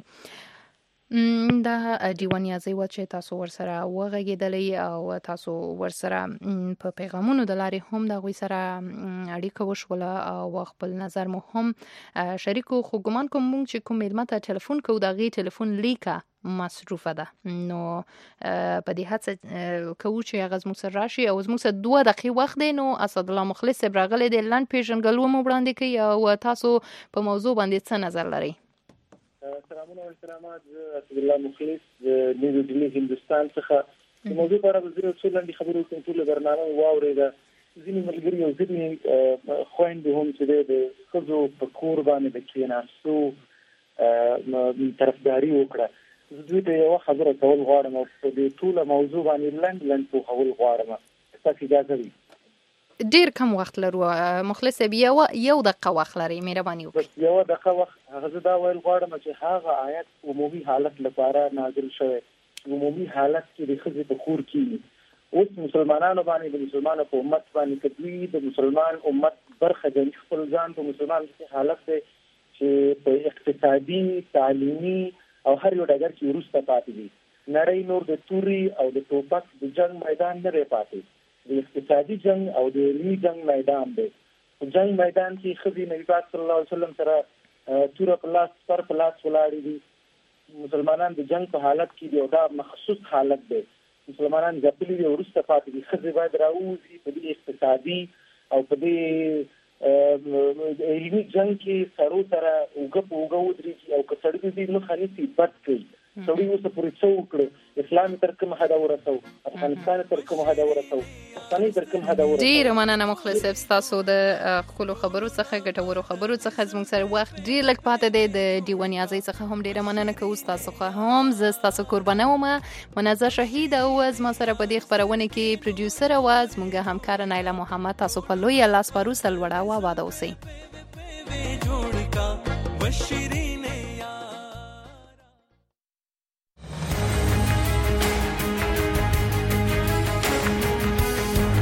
دا دیوان یازي و چې تاسو ورسره وغږیدلې او تاسو ورسره په پیغامونو د لارې هم د غوي سره اړیکه وشوله او خپل نظر مو هم شریکو خو ګمان کوم چې کوم میلمه ته ټلیفون کو دا غي ټلیفون لیکه مصروفه ده نو په دې هڅه کوو چې هغه زموږ سره راشي او زموږ سره 2 دقیقې وخت دی نو اسد الله مخلص راغلی دی لاند پیژنګلو مو وړاندې کوي او تاسو په موضوع باندې څه نظر لرئ؟ سلامونه او احترامات اسد الله مخلص د نیو دلی هندستان څخه د موضوع پر اړه زه څه لاندې خبرې کوم ټول برنامه واورېده ځینې ملګري او ځینې خويندې هم چې د خزو په کور باندې د کیناستو طرفداري وکړه دوی ته یو خبره کول غواړم او په دې ټول موضوع باندې لند په خول غواړم تاسو اجازه وي. ډیر کم وخت لرو مخلص یو دقیقه وخت لري مهرباني وکړئ. یو دقیقه وخت هغه دا ویل غواړم چې هغه آیت عمومي حالت لپاره نازل شوی. عمومي حالت کې د خزې په خور کې اوس مسلمانانو باندې د مسلمانانو په امت باندې کدوی د مسلمان امت برخه د خپل ځان په مسلمان کې حالت دی چې په اقتصادي تعلیمي او هر یو ډګر کې ورسته پاتې دي. نړۍ نور د توري او د ټوپک د جنگ میدان نه لري پاتې. د اقتصادي جنگ او د علمي جنگ میدان دی. په جنگ میدان کې خزې نبی پاک صلی الله علیه وسلم سره تور په لاس پر په لاس ولاړې دي. مسلمانان د جنگ په حالت کې دی او دا مخصوص حالت دی. مسلمانان ځپلي دي ورسته پاتې دي. خزې باید راوځي په دې اقتصادي او په دې علمي جنگ کې سره اوګه په اوګه ودرېږي او که سړی دې مخه نیسي بد کوي. سړی اوس پورې څه وکړو؟ اسلام تر کومه حد ورسو؟ افغانستان تر کومه حد ورسو؟ پاکستان تر کومه حد ورسو؟ ډیر مننه مخلص تاسو د خپل خبرو څخه ګټورو خبرو څخه زموږ سره وخت ډیر لږ پاتې دی. د دیوانی ازي څخه هم ډیر مننه کوم تاسو خو هم ز تاسو قربانه ومه منازه شهید او از ما سره په دې خبرونه کې پروډوسر او از مونږه همکار نایله محمد. تاسو په لوی الله سپارو سلوړه و آباد اوسئ.